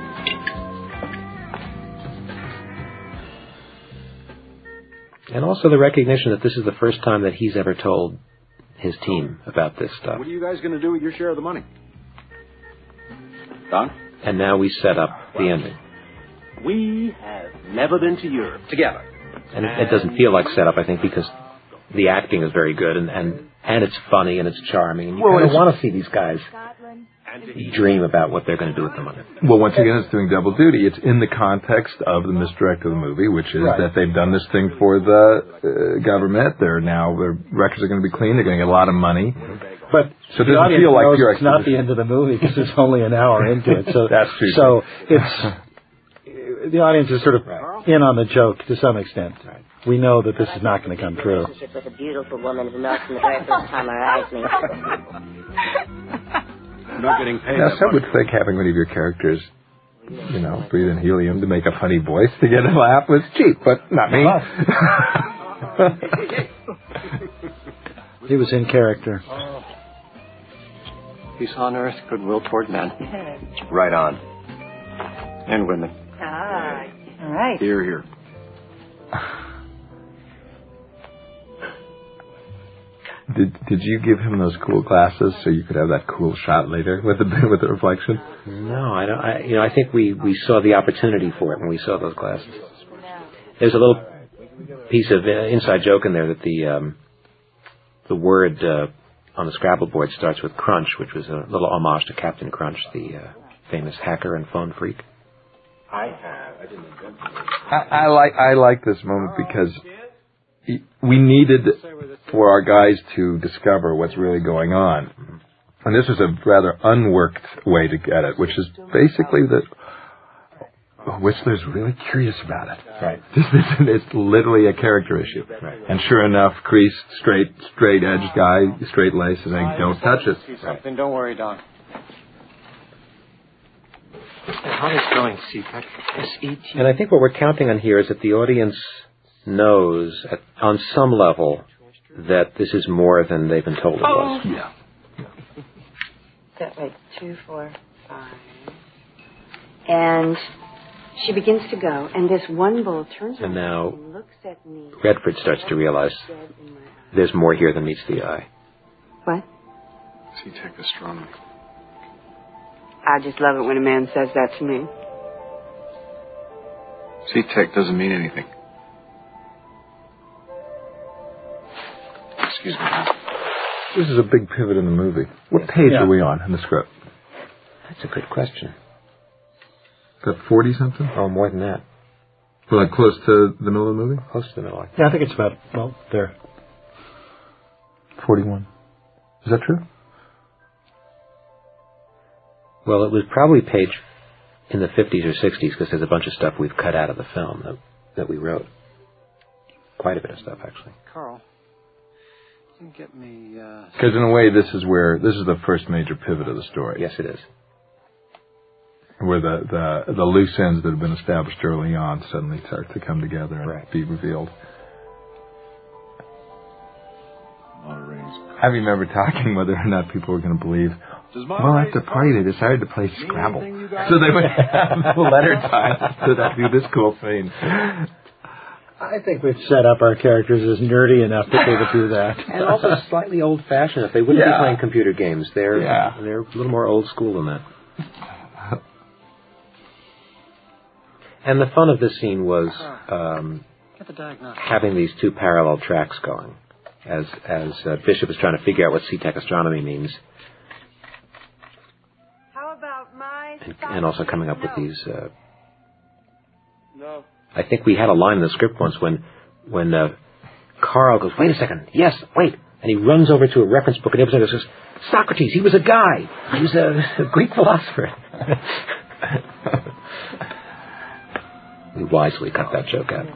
And also the recognition that this is the first time that he's ever told his team about this stuff. What are you guys going to do with your share of the money? Don? And now we set up the ending. We have never been to Europe together. And it, it doesn't feel like setup, I think, because the acting is very good, and, and, and it's funny, and it's charming, and you well, kind of want to see these guys dream about what they're going to do with the money. Well, once again, it's doing double duty. It's in the context of the misdirect of the movie, which is right. that they've done this thing for the uh, government. They're now, their records are going to be clean. They're going to get a lot of money. But so it doesn't feel like pure it's not the end of the movie because it's only an hour into it. So that's true. So it's the audience is sort of right. in on the joke to some extent. Right. We know that this is not going to come true. With a beautiful woman who melts in the very first time her eyes meet. Not getting paid. Now, some would think having one of your characters, you know, breathe in helium to make a funny voice to get a laugh was cheap, but not me. He was in character. Oh. Peace on earth, goodwill toward men. Right on. And women. Ah, all right. Here, here. Did did you give him those cool glasses so you could have that cool shot later with the with the reflection? No, I don't. I, you know, I think we, we saw the opportunity for it when we saw those glasses. There's a little piece of uh, inside joke in there that the um, the word uh, on the Scrabble board starts with Crunch, which was a little homage to Captain Crunch, the uh, famous hacker and phone freak. I have. I didn't invent it. I, I like I like this moment because we needed for our guys to discover what's really going on. And this is a rather unworked way to get it, which is basically that Whistler's really curious about it. Right. It's literally a character issue. Right. And sure enough, creased, straight, straight edge guy, straight lace, and saying, don't touch it. See something? Don't worry, Don. How is spelling C TEC? S E T. And I think what we're counting on here is that the audience knows at, on some level that this is more than they've been told it was. Yeah. That way, two, four, five. And she begins to go, and this one bull turns And around now and looks at me. Redford starts to realize there's more here than meets the eye. What? C TEC astronomy. I just love it when a man says that to me. C TEC doesn't mean anything. Excuse me. This is a big pivot in the movie. What page Yeah. are we on in the script? That's a good question. Got forty something? Oh, more than that. Well, like close to the middle of the movie? Close to the middle. Yeah, I think it's about, well, there. forty-one. Is that true? Well, it was probably page in the fifties or sixties because there's a bunch of stuff we've cut out of the film that, that we wrote. Quite a bit of stuff, actually. Carl, you can get me... Uh... Because in a way, this is where, this is the first major pivot of the story. Yes, it is. Where the, the, the loose ends that have been established early on suddenly start to come together and right. be revealed. I remember talking whether or not people were going to believe, well, at the party they decided to play Scrabble. So they would have letter time so that do this cool thing. I think we've set up our characters as nerdy enough that they could do that. And also slightly old-fashioned. If they wouldn't Yeah. be playing computer games, they're Yeah. they're a little more old school than that. And the fun of this scene was um, Get the diagnostic. having these two parallel tracks going, as as uh, Bishop is trying to figure out what C TEC astronomy means, How about my and, and also coming up with these. Uh, No. I think we had a line in the script once when when uh, Carl goes, "Wait a second, yes, wait," and he runs over to a reference book and opens it and says, "Socrates, he was a guy. He was a, a Greek philosopher." We wisely cut that joke out.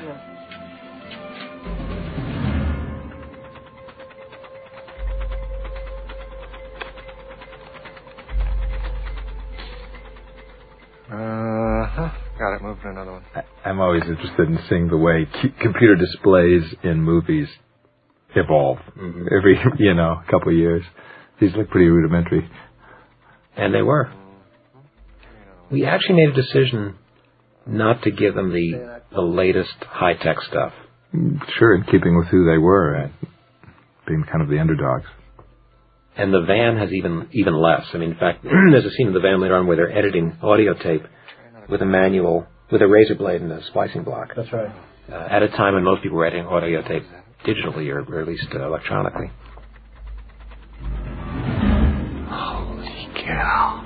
Uh-huh. Got it. Move to another one. I, I'm always interested in seeing the way c- computer displays in movies evolve mm-hmm. every, you know, couple of years. These look pretty rudimentary. And they were. We actually made a decision not to give them the the latest high-tech stuff. Sure, in keeping with who they were, uh, being kind of the underdogs. And the van has even even less. I mean, in fact, there's a scene in the van later on where they're editing audio tape with a manual, with a razor blade and a splicing block. That's right. Uh, at a time when most people were editing audio tape digitally or, or at least uh, electronically. Holy cow.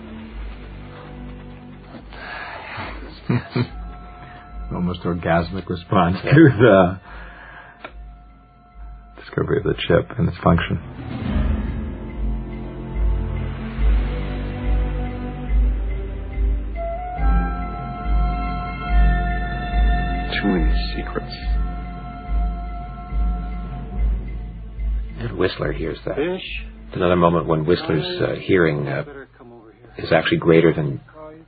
Almost orgasmic response to the discovery of the chip and its function. Too many secrets. And Whistler hears that. Fish? It's another moment when Whistler's uh, hearing uh, is actually greater than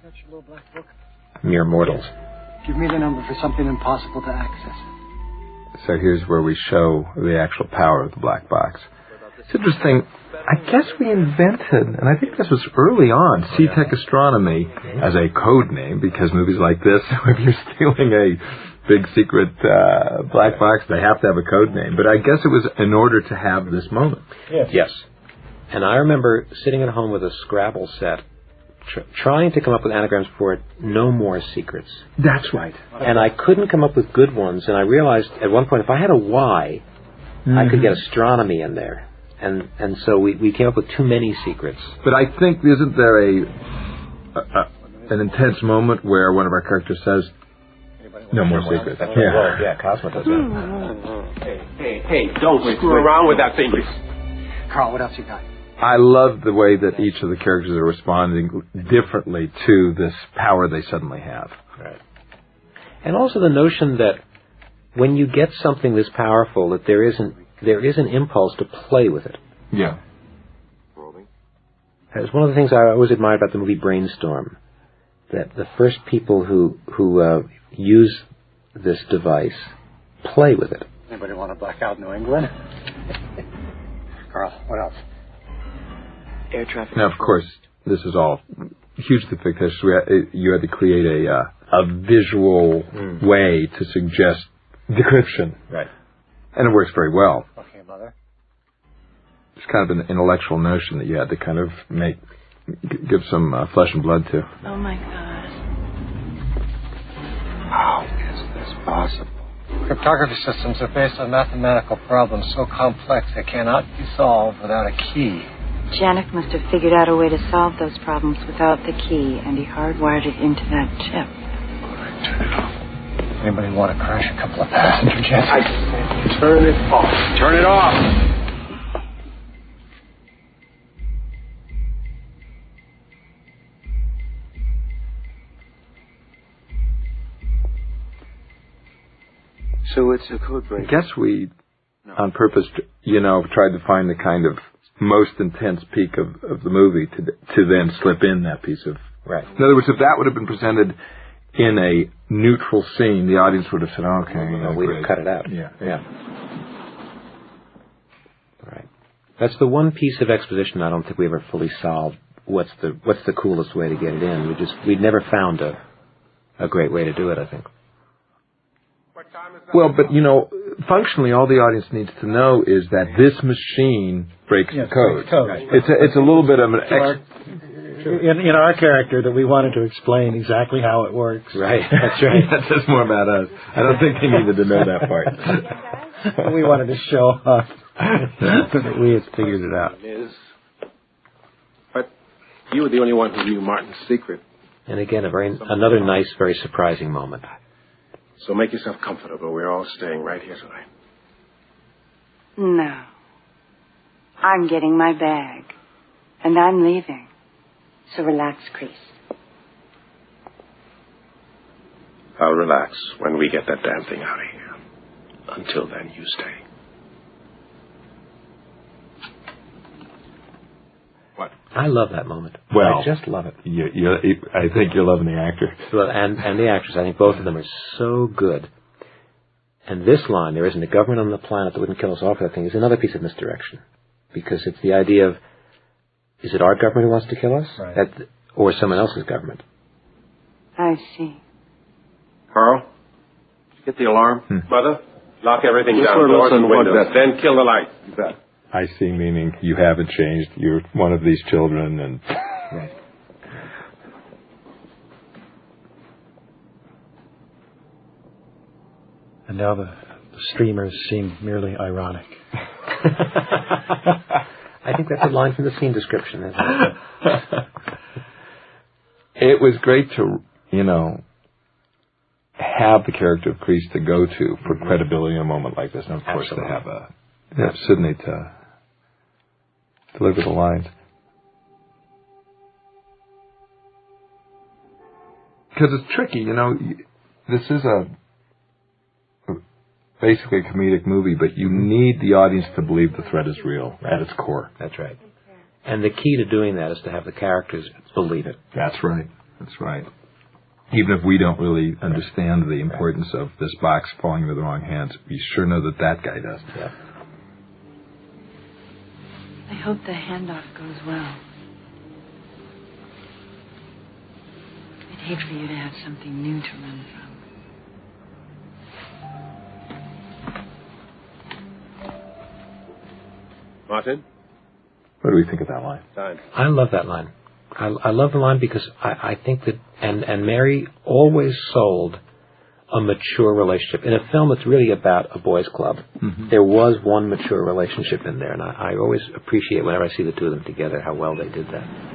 mere mortals. Give me the number for something impossible to access. So here's where we show the actual power of the black box. It's interesting. I guess we invented, and I think this was early on, C TEC astronomy as a code name, because movies like this, if you're stealing a big secret uh, black box, they have to have a code name. But I guess it was in order to have this moment. Yes. Yes. And I remember sitting at home with a Scrabble set, tr- trying to come up with anagrams for it, no more secrets. That's right. And I couldn't come up with good ones, and I realized at one point if I had a Y, mm-hmm. I could get astronomy in there. And and so we, we came up with too many secrets. But I think, isn't there a, a, a an intense moment where one of our characters says, no more secrets? That's yeah. Right. Yeah, Cosmo does that. Hey, hey, hey, don't wait, screw wait, around wait. with that thing. Carl, what else you got? I love the way that each of the characters are responding differently to this power they suddenly have. Right. And also the notion that when you get something this powerful, that there isn't there is an impulse to play with it. Yeah. It's one of the things I always admired about the movie Brainstorm, that the first people who who uh, use this device play with it. Anybody want to black out New England? Carl, what else? Air traffic. Now, of course, this is all hugely fictitious. We had, you had to create a uh, a visual mm. way to suggest decryption. Right. And it works very well. Okay, Mother. It's kind of an intellectual notion that you had to kind of make, give some uh, flesh and blood to. Oh my God. How is this possible? Cryptography systems are based on mathematical problems so complex they cannot be solved without a key. Janek must have figured out a way to solve those problems without the key, and he hardwired it into that chip. All right, turn it off. Anybody want to crash a couple of passenger jets? I said turn it off. Turn it off. So it's a code break. I guess we, no. on purpose, you know, tried to find the kind of most intense peak of, of the movie to to then slip in that piece of... Right. In other words, if that would have been presented in a neutral scene, the audience would have said, okay, well, yeah, we'd great. have cut it out. Yeah. Yeah. Right. That's the one piece of exposition I don't think we ever fully solved. What's the what's the coolest way to get it in? We just we'd never found a a great way to do it, I think. Well, but, you know, functionally, all the audience needs to know is that this machine breaks yes, the code. code. Right. It's a, it's a little bit of an... So our, in, in our character, that we wanted to explain exactly how it works. Right, that's right. That says more about us. I don't think they needed to know that part. We wanted to show off that we had figured it out. But you were the only one who knew Martin's secret. And again, a very another nice, very surprising moment. So make yourself comfortable. We're all staying right here tonight. No. I'm getting my bag. And I'm leaving. So relax, Chris. I'll relax when we get that damn thing out of here. Until then, you stay. What? I love that moment. Well, I just love it. You, you, I think you're loving the actor. Well, and, and the actress. I think both of them are so good. And this line, there isn't a government on the planet that wouldn't kill us all for that thing, is another piece of misdirection. Because it's the idea of, is it our government who wants to kill us? Right. That, or someone else's government? I see. Carl, get the alarm. Hmm. Mother, lock everything Yes, down, sir, doors listen, and windows. what- Then kill the light. You bet. I see, meaning you haven't changed. You're one of these children, and... Right. And now the, the streamers seem merely ironic. I think that's a line from the scene description, isn't it? It was great to, you know, have the character of Kreese to go to for credibility in a moment like this, and of course Absolutely. to have a have Sidney to deliver the lines. Because it's tricky, you know. This is a basically a comedic movie, but you need the audience to believe the threat is real Right. at its core. That's right. And the key to doing that is to have the characters believe it. That's right. That's right. Even if we don't really understand the importance of this box falling into the wrong hands, we sure know that that guy does. Yeah. I hope the handoff goes well. I'd hate for you to have something new to run from. Martin? What do we think of that line? Time. I love that line. I, I love the line because I, I think that, and, and Mary always sold a mature relationship. In a film that's really about a boys' club, mm-hmm. there was one mature relationship in there, and I, I always appreciate whenever I see the two of them together how well they did that.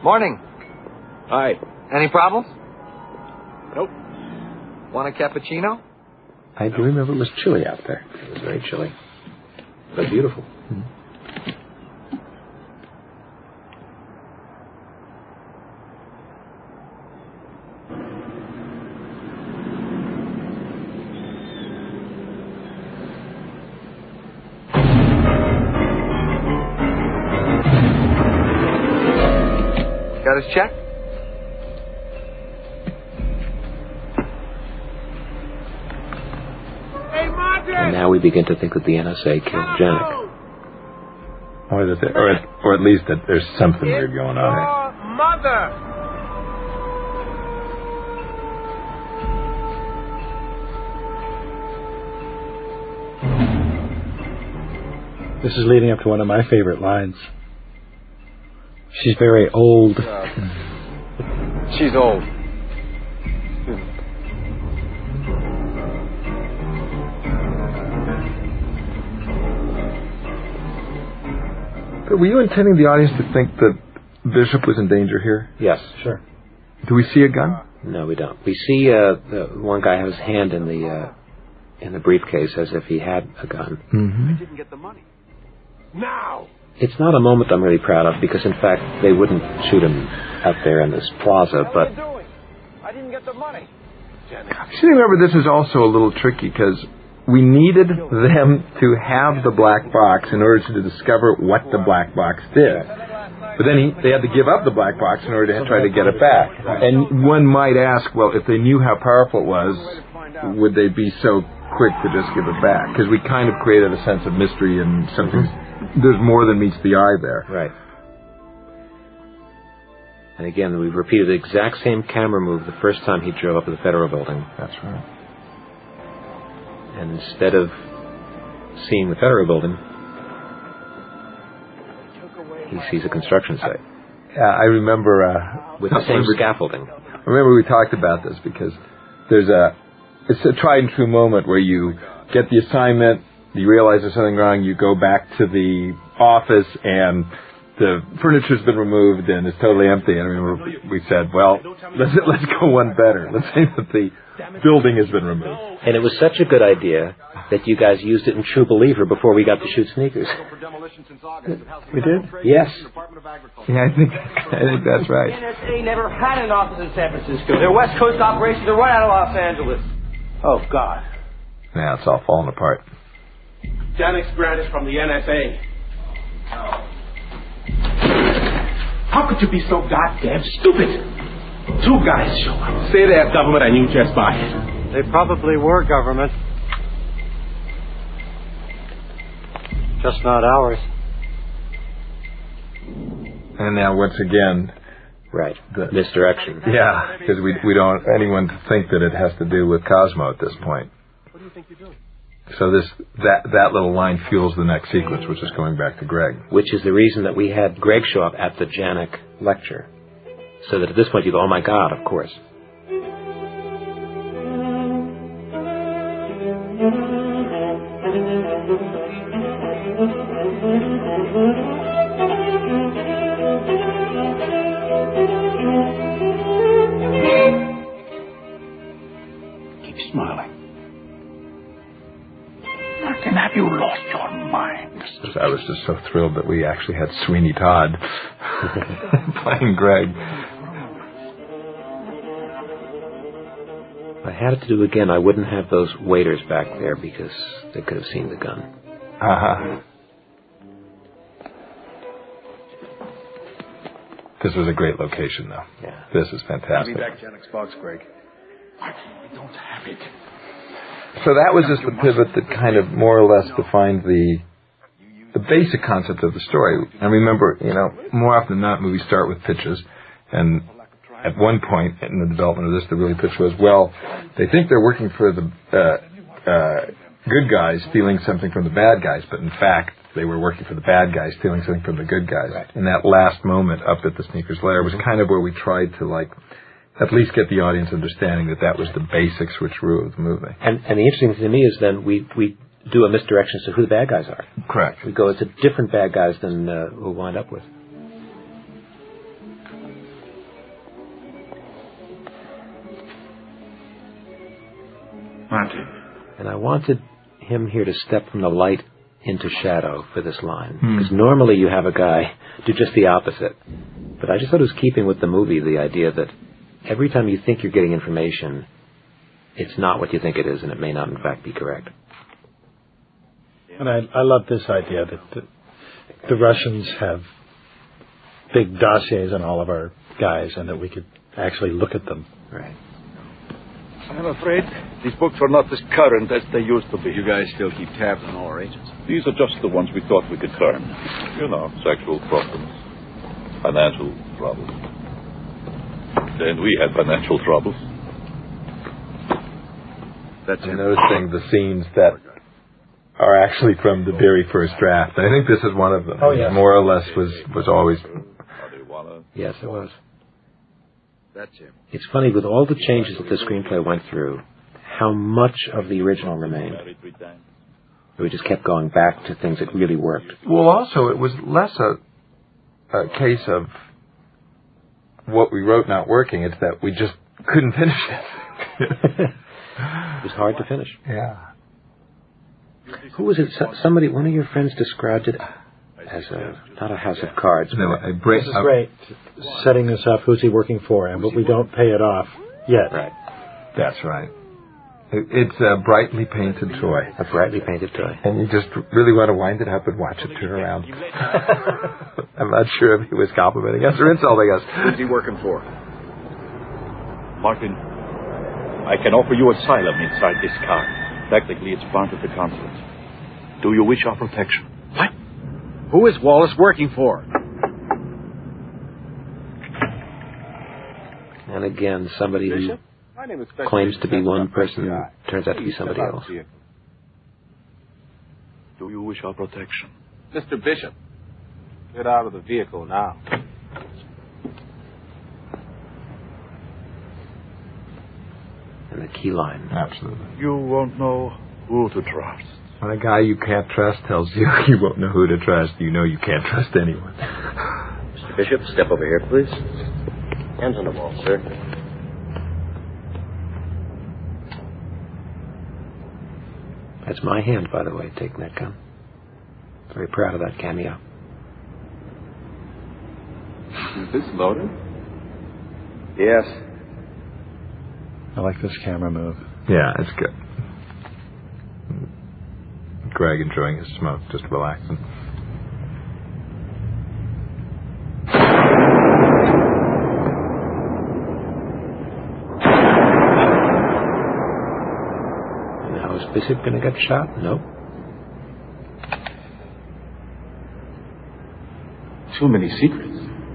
Morning. Hi. Any problems? Nope. Want a cappuccino? I do remember it was chilly out there. It was very chilly. But beautiful. Mm-hmm. Got his check? And now we begin to think that the N S A killed Janek. Or, that they, or, at, or at least that there's something weird going on. Mother! This is leading up to one of my favorite lines. She's very old. Uh, she's old. But were you intending the audience to think that Bishop was in danger here? Yes, sure. Do we see a gun? No, we don't. We see uh, the one guy have his hand in the uh, in the briefcase as if he had a gun. Mm-hmm. I didn't get the money. Now! It's not a moment I'm really proud of because, in fact, they wouldn't shoot him out there in this plaza, but... What are you doing? I didn't get the money. See, remember, this is also a little tricky because we needed them to have the black box in order to discover what the black box did. But then he, they had to give up the black box in order to try to get it back. And one might ask, well, if they knew how powerful it was, would they be so quick to just give it back? Because we kind of created a sense of mystery and something... There's more than meets the eye there. Right. And again, we've repeated the exact same camera move the first time he drove up to the Federal Building. That's right. And instead of seeing the Federal Building, he sees a construction site. Yeah, I remember... Uh, with the same scaffolding. I remember we talked about this because there's a... It's a tried and true moment where you get the assignment... You realize there's something wrong, you go back to the office, and the furniture's been removed, and it's totally empty. And I remember we said, well, let's, let's go one better. Let's say that the building has been removed. And it was such a good idea that you guys used it in True Believer before we got to shoot sneakers. We did? Yes. Yeah, I think, I think that's right. N S A never had an office in San Francisco. Their West Coast operations are right out of Los Angeles. Oh, God. Yeah, it's all falling apart. Janek's grant is from the N S A. How could you be so goddamn stupid? Two guys show up, say they're government, and you just buy it. They probably were government. Just not ours. And now, once again... Right, the misdirection. Yeah, because we, we don't want anyone to think that it has to do with Cosmo at this point. What do you think you're doing? So this that that little line fuels the next sequence, which is going back to Greg. Which is the reason that we had Greg show up at the Janek lecture. So that at this point you go, oh my God, of course. Keep smiling. And have you lost your mind? I was just so thrilled that we actually had Sweeney Todd playing Greg. If I had it to do again, I wouldn't have those waiters back there because they could have seen the gun. Uh-huh. This was a great location, though. Yeah. This is fantastic. Give me back Janek's box, Greg. I don't have it. So that was just the pivot that kind of more or less defined the the basic concept of the story. And remember, you know, more often than not, movies start with pitches. And at one point in the development of this, the really pitch was, well, they think they're working for the uh, uh, good guys stealing something from the bad guys, but in fact, they were working for the bad guys stealing something from the good guys. Right. And that last moment up at the Sneakers Lair was kind of where we tried to, like, at least get the audience understanding that that was the basic switcheroo of the movie. And, and the interesting thing to me is then we, we do a misdirection as to who the bad guys are. Correct. We go, it's a different bad guys than uh, we'll wind up with. Plenty. And I wanted him here to step from the light into shadow for this line. Hmm. Because normally you have a guy do just the opposite. But I just thought it was keeping with the movie, the idea that every time you think you're getting information, it's not what you think it is, and it may not in fact be correct. And I, I love this idea that the, the Russians have big dossiers on all of our guys, and that we could actually look at them. Right. I'm afraid these books are not as current as they used to be. You guys still keep tabs on all our agents? These are just the ones we thought we could turn. You know, sexual problems, financial troubles. Then we had financial troubles. That's I'm noticing the scenes that are actually from the very first draft. I think this is one of them. Oh, yes. More or less was, was always... Yes, it was. That's him. It's funny, with all the changes that the screenplay went through, how much of the original remained. We just kept going back to things that really worked. Well, also, it was less a, a case of what we wrote not working. It's that we just couldn't finish it. It was hard to finish. Yeah. Who was it? So- somebody, one of your friends described it as a, not a house of cards. No, but a break, This is great, setting this up, who's he working for, and but we don't pay it off yet. Right. That's right. It, it's a brightly painted toy. A brightly painted toy. And you just really want to wind it up and watch it turn around. I'm not sure if he was complimenting us or insulting us. Who's he working for? Martin, I can offer you asylum inside this car. Technically, it's part of the consulate. Do you wish our protection? What? Who is Wallace working for? And again, somebody who Bishop? My name is Special claims to be Agent one Special person Guy. turns out to be Please somebody step out else. here. Do you wish our protection? Mister Bishop, get out of the vehicle now. And the key line. Absolutely. You won't know who to trust. When a guy you can't trust tells you you won't know who to trust, you know you can't trust anyone. Mister Bishop, step over here, please. Hands on the wall, sir. That's my hand, by the way, taking that gun. Very proud of that cameo. Is this loaded? Yes. I like this camera move. Yeah, it's good. Greg enjoying his smoke, just relaxing. Now, is Bishop going to get shot? Nope. Too many secrets.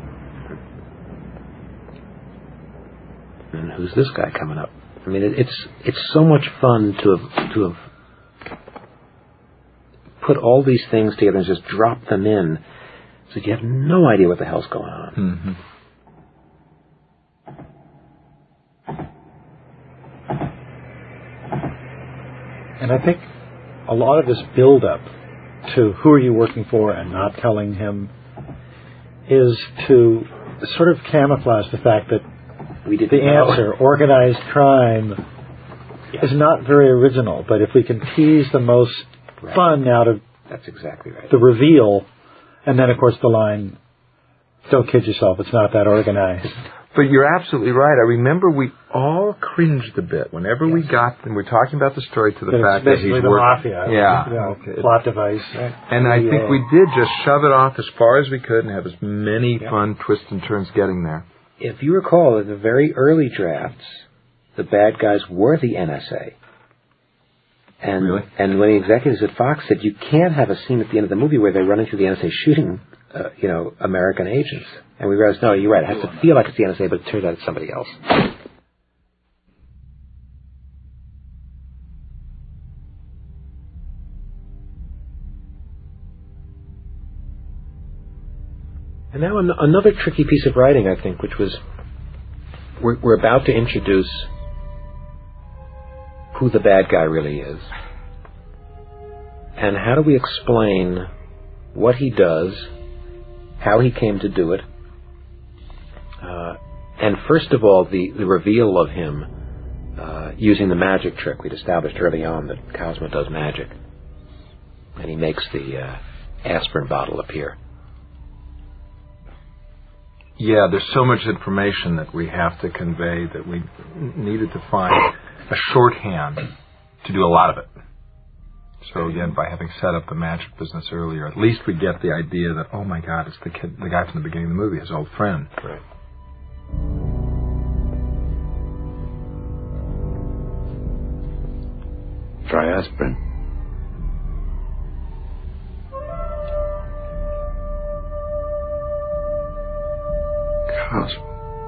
And who's this guy coming up? I mean, it, it's it's so much fun to have to have put all these things together and just drop them in, so you have no idea what the hell's going on. Mm-hmm. And I think a lot of this build-up to who are you working for and not telling him is to sort of camouflage the fact that we didn't the know. answer, organized crime, is not very original. But if we can tease the most Right. fun out of That's exactly right. the reveal, and then, of course, the line, don't kid yourself, it's not that organized. But you're absolutely right. I remember we all cringed a bit whenever yes. we got, and we're talking about the story, to the But fact it's that he's basically the working. mafia, Yeah. you know, Okay. plot device. And I think we did just shove it off as far as we could and have as many Yeah. fun twists and turns getting there. If you recall, in the very early drafts, the bad guys were the N S A. And Really? and when the executives at Fox said you can't have a scene at the end of the movie where they're running through the N S A shooting, uh, you know, American agents, and we realized, no, you're right. It has to feel like it's the N S A, but it turns out it's somebody else. And now an- another tricky piece of writing, I think, which was we're, we're about to introduce who the bad guy really is. And how do we explain what he does, how he came to do it, uh, and first of all, the, the reveal of him. Uh, using the magic trick. We'd established early on that Cosmo does magic. And he makes the uh, aspirin bottle appear. Yeah, there's so much information that we have to convey that we needed to find a shorthand to do a lot of it. So again, by having set up the magic business earlier, at least we get the idea that, oh my God, it's the kid, the guy from the beginning of the movie, his old friend. Right. Try aspirin. Cosmo.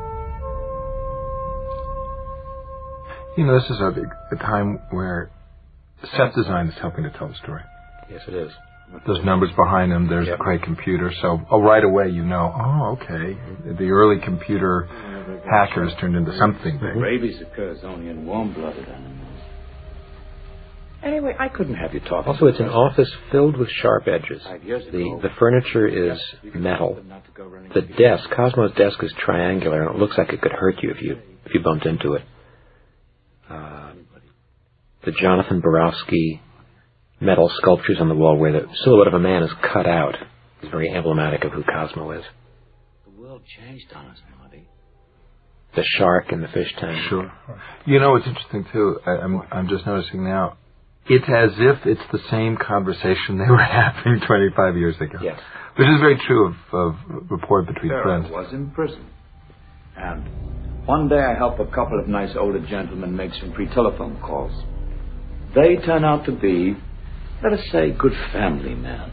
You know, this is a, a time where set design is helping to tell the story. Yes, it is. There's numbers behind them. There's yep. a great computer. So oh, right away you know, oh, okay, the early computer hackers turned into something big. Rabies occurs only in warm-blooded animals. Anyway, I couldn't have you talk. Also, it's an office filled with sharp edges. The the furniture is metal. The desk, Cosmo's desk, is triangular, and it looks like it could hurt you if you if you bumped into it. Uh, the Jonathan Borowski metal sculptures on the wall where the silhouette of a man is cut out is very emblematic of who Cosmo is. The world changed on us, Marty. The shark in the fish tank. Sure. You know, it's interesting, too. I, I'm I'm just noticing now. It's as if it's the same conversation they were having twenty-five years ago. Yes. Which is very true of, of rapport between Farrah friends. was in prison. And one day I help a couple of nice older gentlemen make some pre-telephone calls. They turn out to be, let us say, good family men.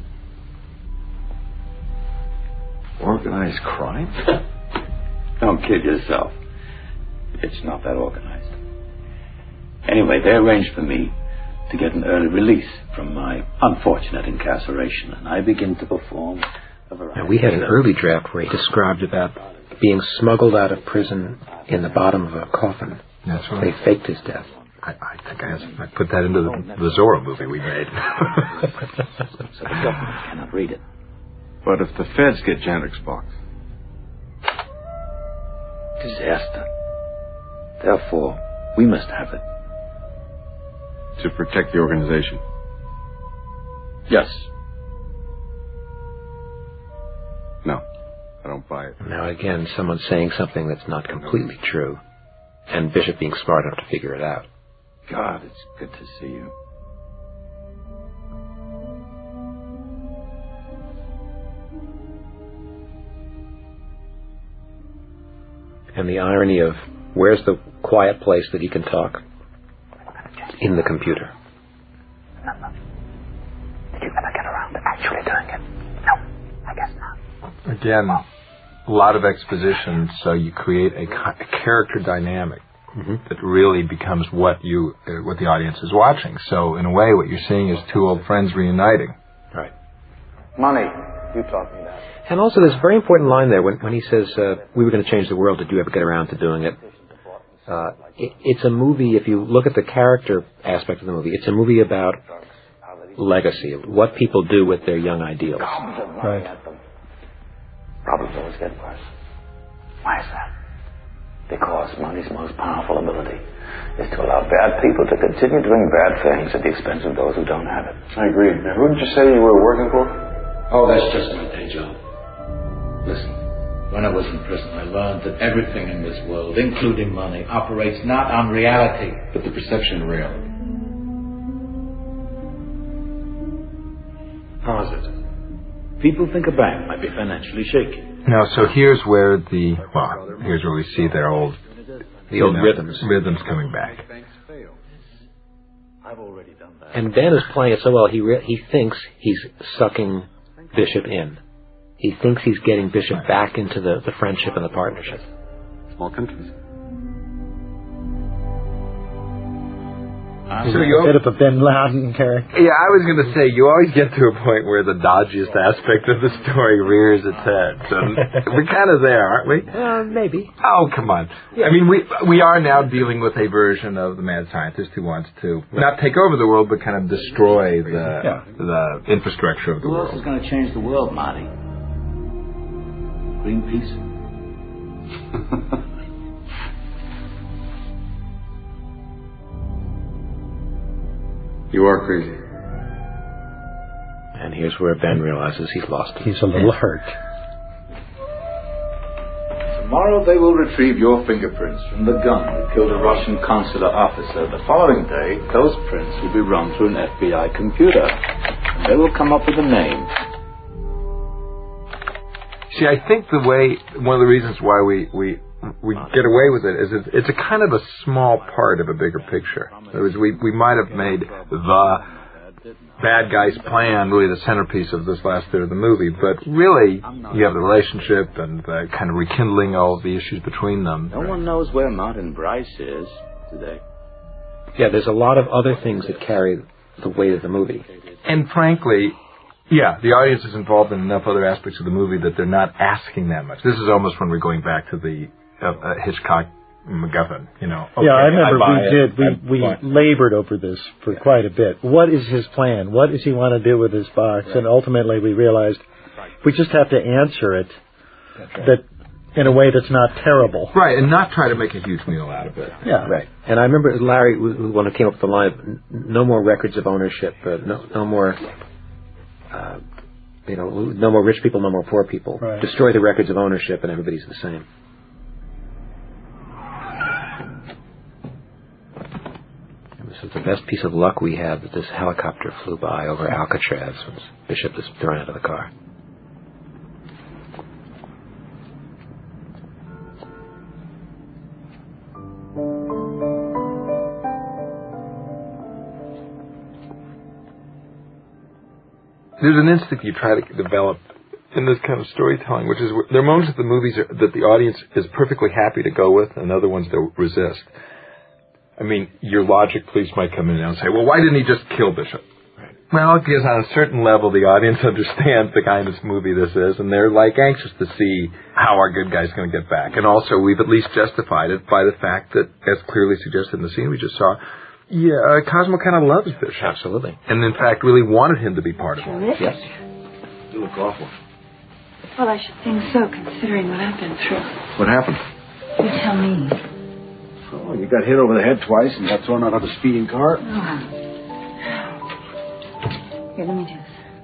Organized crime? Don't kid yourself. It's not that organized. Anyway, they arranged for me to get an early release from my unfortunate incarceration, and I begin to perform a variety. And we had an early draft where he described about being smuggled out of prison in the bottom of a coffin. That's right. They faked his death. I, I think I, I put that into the, the Zorro movie we made. So the government cannot read it. But if the feds get Janek's box? Disaster. Therefore, we must have it. To protect the organization? Yes. No, I don't buy it. Now again, someone's saying something that's not completely true, and Bishop being smart enough to figure it out. God, it's good to see you. And the irony of where's the quiet place that he can talk? In the computer. Did you ever get around to actually doing it? No, I guess not. Again, a lot of exposition, so you create a, a character dynamic mm-hmm. that really becomes what you, uh, what the audience is watching. So in a way, what you're seeing is two old friends reuniting. Right. Money, you taught me that. And also, there's a very important line there when, when he says, uh, we were going to change the world. Did you ever get around to doing it? Uh, it, it's a movie, if you look at the character aspect of the movie, it's a movie about legacy, what people do with their young ideals. Right. Problems always get worse. Why is that? Because money's most powerful ability is to allow bad people to continue doing bad things at the expense of those who don't have it. I agree. Now, who did you say you were working for? Oh, that's just my day job. Listen. When I was in prison, I learned that everything in this world, including money, operates not on reality, but the perception of reality. How is it? People think a bank might be financially shaky. Now, so here's where the, well, here's where we see their old, the old know, rhythms. Rhythms coming back. I've already done that. And Ben is playing it so well, he re- he thinks he's sucking Bishop in. He thinks he's getting Bishop back into the, the friendship and the partnership. Small countries. He's so a bit of a Ben Laden character. Yeah, I was going to say, you always get to a point where the dodgiest aspect of the story rears its head. And we're kind of there, aren't we? Uh, maybe. Oh, come on. Yeah. I mean, we we are now dealing with a version of the mad scientist who wants to not take over the world, but kind of destroy the yeah. the infrastructure of the Who world. Who else is going to change the world, Marty? Greenpeace? You are crazy. And here's where Ben realizes he's lost it. He's a little hurt. Tomorrow they will retrieve your fingerprints from the gun that killed a Russian consular officer. The following day, those prints will be run through an F B I computer. And they will come up with a name. See, I think the way, one of the reasons why we, we, we get away with it is it's, it's a kind of a small part of a bigger picture. In other words, we, we might have made the bad guy's plan really the centerpiece of this last third of the movie, but really you have the relationship and the kind of rekindling all of the issues between them. No one knows where Martin Bryce is today. Yeah, there's a lot of other things that carry the weight of the movie. And frankly, yeah, the audience is involved in enough other aspects of the movie that they're not asking that much. This is almost when we're going back to the uh, uh, Hitchcock MacGuffin, you know. Okay, yeah, I remember I we it. did. We, we labored over this for yeah. quite a bit. What is his plan? What does he want to do with his box? Right. And ultimately we realized we just have to answer it right. that in a way that's not terrible. Right, and not try to make a huge meal out of it. Yeah. Right. And I remember Larry, when it came up with the line, no more records of ownership, uh, no, no more... Uh, you know, no more rich people, no more poor people. Right. Destroy the records of ownership and everybody's the same. And this is the best piece of luck we had that this helicopter flew by over Alcatraz when Bishop was thrown out of the car. There's an instinct you try to develop in this kind of storytelling, which is there are moments that the movies are, that the audience is perfectly happy to go with, and other ones they'll resist. I mean, your logic police might come in and say, "Well, why didn't he just kill Bishop?" Right. Well, because on a certain level, the audience understands the kind of movie this is, and they're like anxious to see how our good guy's going to get back. And also, we've at least justified it by the fact that, as clearly suggested in the scene we just saw. Yeah, uh, Cosmo kind of loves Bishop. Absolutely. And in fact really wanted him to be part of it. Yes. You look awful. Well, I should think so, considering what I've been through. What happened? You tell me. Oh, you got hit over the head twice and got thrown out of a speeding car? Oh. Here, let me do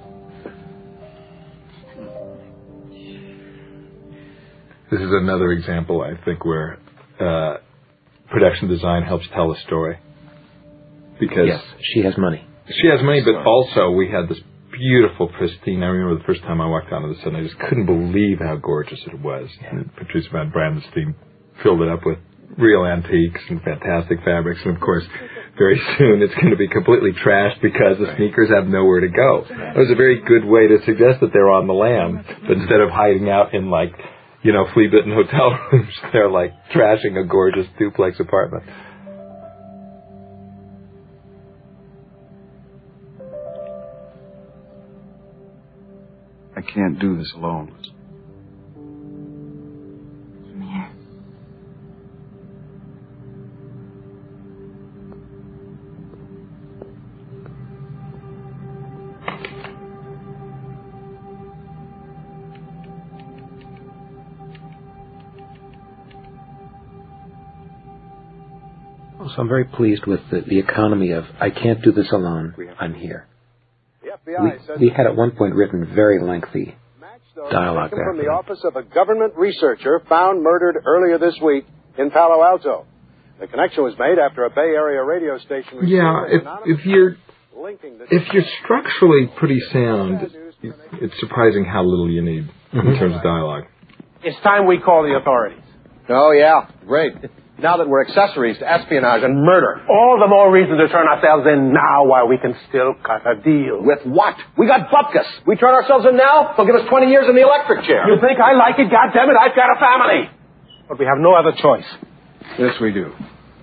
this. This is another example, I think, where uh, production design helps tell a story. Because yes, she has money. She has money, but also we had this beautiful, pristine. I remember the first time I walked onto the set, and I just couldn't believe how gorgeous it was. Yeah. And Patricia Van Brandenstein filled it up with real antiques and fantastic fabrics. And, of course, very soon it's going to be completely trashed because the sneakers have nowhere to go. It was a very good way to suggest that they're on the lam. But instead of hiding out in, like, you know, flea-bitten hotel rooms, they're, like, trashing a gorgeous duplex apartment. I can't do this alone. I'm here. So I'm very pleased with the, the economy of, I can't do this alone, I'm here. We, we had at one point written very lengthy dialogue there. From the office of a government researcher found murdered earlier this week in Palo Alto. The connection was made after a Bay Area radio station. Yeah, if, if you're if you're structurally pretty sound, it's surprising how little you need mm-hmm. in terms of dialogue. It's time we call the authorities. Oh yeah, great. Now that we're accessories to espionage and murder. All the more reason to turn ourselves in now while we can still cut a deal. With what? We got bupkis. We turn ourselves in now, they'll give us twenty years in the electric chair. You think I like it? Goddammit, I've got a family. But we have no other choice. Yes, we do.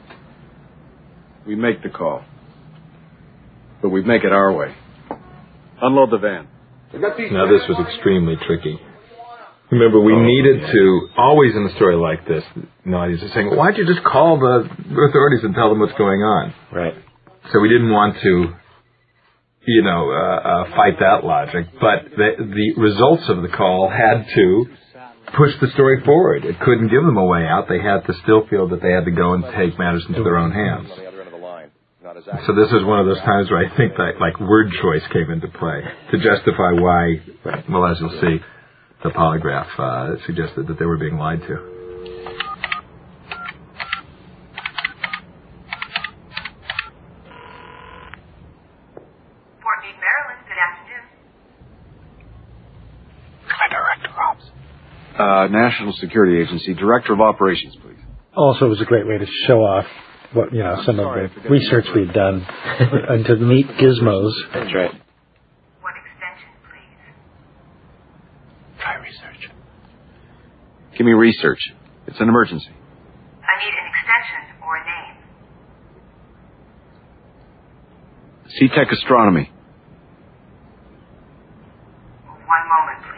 We make the call. But we make it our way. Unload the van. Now, this was extremely tricky. Remember, we needed to, always in a story like this, you know, he's just saying, why'd you just call the authorities and tell them what's going on? Right. So we didn't want to, you know, uh, uh, fight that logic. But the, the results of the call had to push the story forward. It couldn't give them a way out. They had to still feel that they had to go and take matters into their own hands. So this is one of those times where I think that like word choice came into play to justify why, well, as you'll see, the polygraph uh, suggested that they were being lied to. Fort Meade, Maryland. Good afternoon. My director, Robs. Uh, National Security Agency, Director of Operations, please. Also, it was a great way to show off what, you know, some of the research we've done and to meet gizmos. That's right. What extension, please? Try research. Give me research. It's an emergency. I need an extension or a name. C-Tech Astronomy. One moment, please.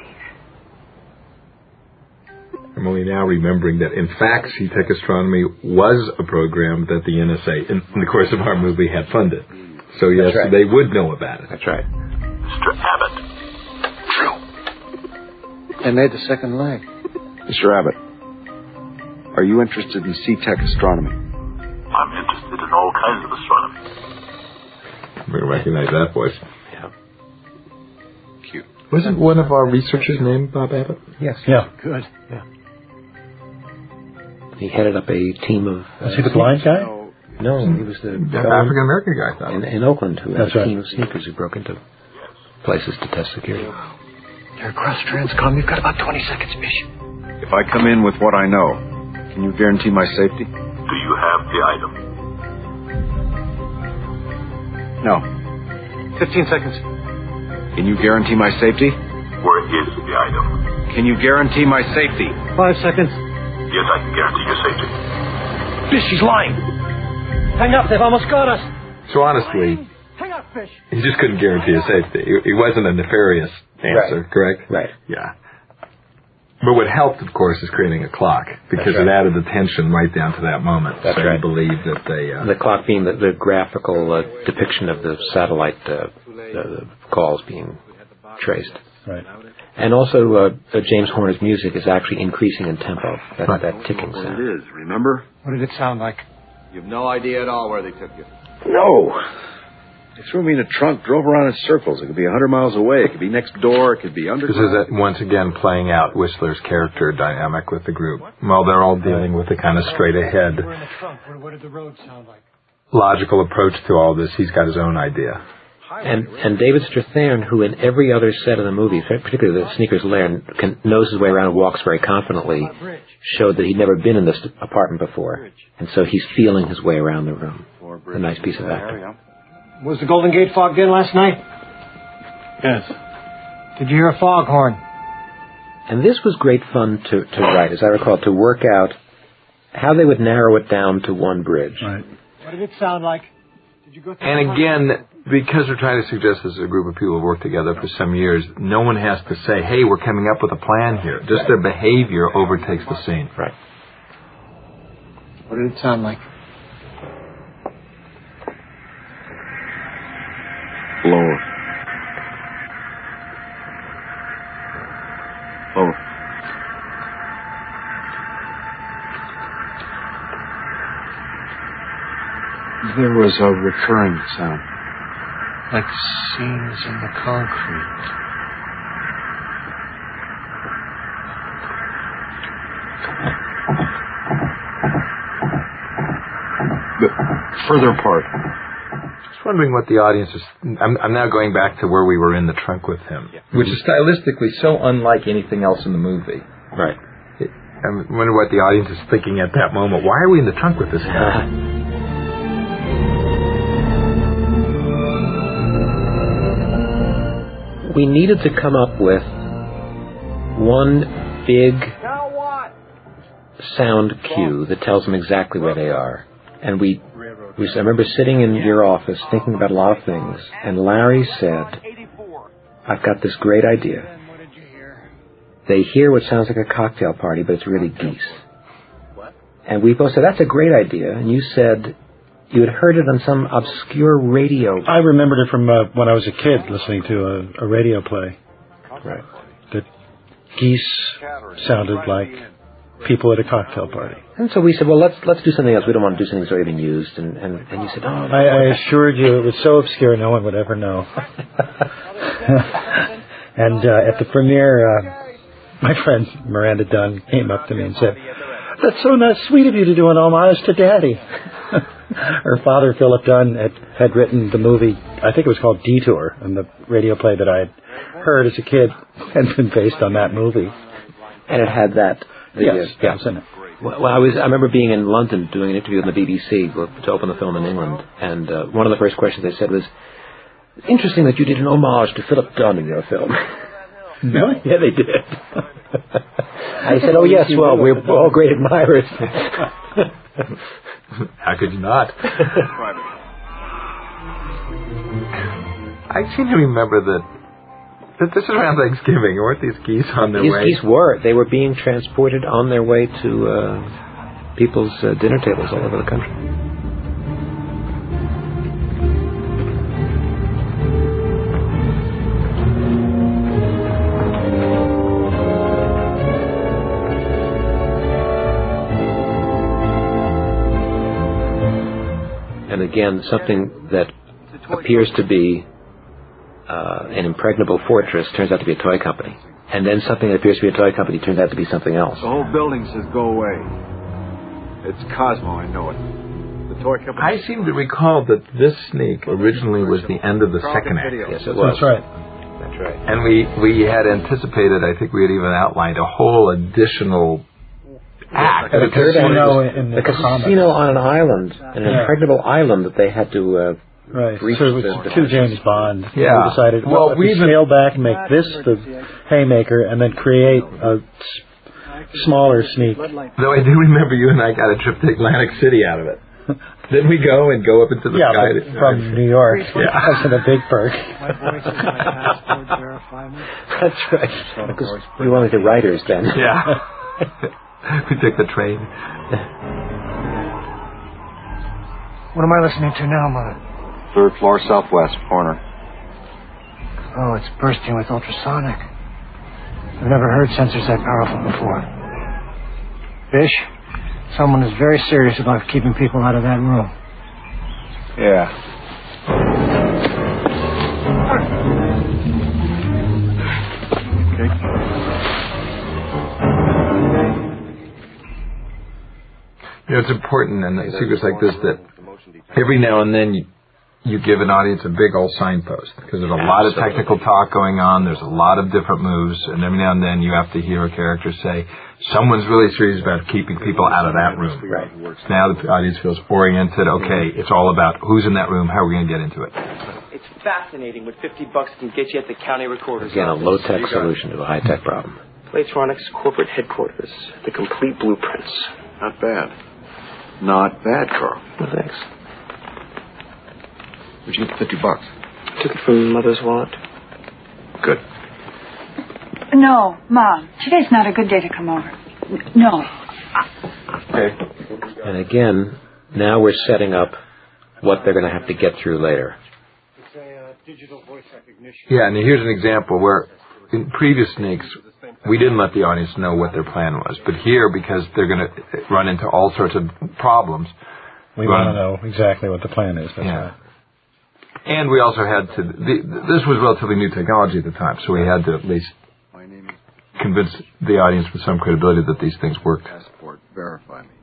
I'm only now remembering that, in fact, C-Tech Astronomy was a program that the N S A, in, in the course of our movie, had funded. So, yes, right. they would know about it. That's right. Mister Abbott. I made the second leg. Mister Abbott, are you interested in C-Tech Astronomy? I'm interested in all kinds of astronomy. We recognize that voice. Yeah. Cute. Wasn't one of our researchers named Bob Abbott? Yes. Yeah. Good. Yeah. He headed up a team of... Uh, Was he the blind guy? No, he was the... African-American guy, I thought. In, in Oakland, who had That's a right. team of sneakers who broke into places to test security. You're across Transcom. You've got about twenty seconds, Bishop. If I come in with what I know, can you guarantee my safety? Do you have the item? No. Fifteen seconds. Can you guarantee my safety? Where is the item? Can you guarantee my safety? Five seconds. Yes, I can guarantee your safety. Bish, she's lying. Hang up. They've almost got us. So honestly, Hang up, Bish. he just couldn't guarantee his safety. It wasn't a nefarious answer, Right. correct? Right. Yeah. But what helped, of course, is creating a clock, because That's right. it added the tension right down to that moment. That's so right. you believed that they... Uh, The clock being the, the graphical uh, depiction of the satellite uh, the calls being traced. Right. And also, uh, uh, James Horner's music is actually increasing in tempo, that, Right. that ticking What sound. it is, remember? What did it sound like? You have no idea at all where they took you. No. They threw me in a trunk, drove around in circles. It could be a hundred miles away. It could be next door. It could be This underground. is uh, once again playing out Whistler's character dynamic with the group. Well, they're all dealing with the kind of straight ahead, We're in the trunk. What, what did the road sound like? logical approach to all this. He's got his own idea. And and David Strathairn, who in every other set of the movie, particularly the Sneaker's Lair, can, knows his way around and walks very confidently, showed that he'd never been in this apartment before. And so he's feeling his way around the room. A nice piece of acting. Was the Golden Gate fogged in last night? Yes. Did you hear a foghorn? And this was great fun to, to write, as I recall, to work out how they would narrow it down to one bridge. Right. What did it sound like? Did you go through And again, because we're trying to suggest this is a group of people who've worked together for some years, no one has to say, hey, we're coming up with a plan here. Just their behavior overtakes the scene. Right. What did it sound like? Lower. Lower. There was a recurring sound. Like seams in the concrete. The further apart. Just wondering what the audience is... I'm, I'm now going back to where we were in the trunk with him, which is stylistically so unlike anything else in the movie. Right. I wonder what the audience is thinking at that moment. Why are we in the trunk with this guy? We needed to come up with one big sound cue that tells them exactly where they are. And we, we I remember sitting in your office thinking about a lot of things, and Larry said, I've got this great idea. They hear what sounds like a cocktail party, but it's really geese. And we both said, that's a great idea. And you said you had heard it on some obscure radio. I remembered it from uh, when I was a kid listening to a, a radio play. Right. That geese sounded like people at a cocktail party. And so we said, well, let's let's do something else. We don't want to do something that's already been used. And, and, and you said, oh. I, I assured you it was so obscure no one would ever know. And uh, at the premiere, uh, my friend Miranda Dunn came up to me and said, "That's so nice, sweet of you to do an homage to Daddy." Her father, Philip Dunn, had, had written the movie, I think it was called Detour, and the radio play that I had heard as a kid had been based on that movie. And it had that. Yes, yeah. That was in it. Well, I was. I remember being in London doing an interview on the B B C to open the film in England, and uh, one of the first questions they said was, "Interesting that you did an homage to Philip Dunn in your film." Really? Yeah, they did. I said, "Oh yes, well, we're all great admirers." How could you not? I seem to remember that. This is around Thanksgiving. Weren't these geese on their these way? These geese were. They were being transported on their way to uh, people's uh, dinner tables all over the country. And again, something that appears to be Uh, an impregnable fortress turns out to be a toy company. And then something that appears to be a toy company turns out to be something else. The whole building says go away. It's Cosmo, I know it. The toy company... I seem to recall that this sneak originally was the end of the second act. Yes, it was. That's right. That's right. And we, we had anticipated, I think we had even outlined a whole additional act. The casino in the a casino on an island, an yeah. impregnable island that they had to... Uh, Right. So it was two James Bond. Yeah. We decided, well, well if we we even scale back and make this the haymaker and then create a s- smaller sneak. Though I do remember you and I got a trip to Atlantic City out of it. Didn't we go and go up into the yeah, sky? But from New York. Yeah. That's in a big perk. That's right. Because we wanted the writers then. Yeah. We took the train. What am I listening to now, Mother? Third floor, southwest corner. Oh, it's bursting with ultrasonic. I've never heard sensors that powerful before. Fish, someone is very serious about keeping people out of that room. Yeah. Okay. You know, it's important in secrets like this that every now and then you, you give an audience a big old signpost because there's a lot of technical talk going on. There's a lot of different moves, and every now and then you have to hear a character say, "Someone's really serious about keeping people out of that room." Right. Now the audience feels oriented. Okay, it's all about who's in that room. How are we going to get into it? It's fascinating what fifty bucks can get you at the county recorder's Again, a office. low-tech solution to a high-tech problem. Platronics corporate headquarters. The complete blueprints. Not bad. Not bad, Carl. Well, thanks. Where'd you get the fifty bucks? Took it from Mother's wallet. Good. No, Mom. Today's not a good day to come over. N- no. Okay. And again, now we're setting up what they're going to have to get through later. It's a uh, digital voice recognition. Yeah, and here's an example where in previous sneaks, we didn't let the audience know what their plan was. But here, because they're going to run into all sorts of problems, we want to know exactly what the plan is. That's yeah. right. And we also had to, the, this was relatively new technology at the time, so we had to at least convince the audience with some credibility that these things worked. Passport, verify me.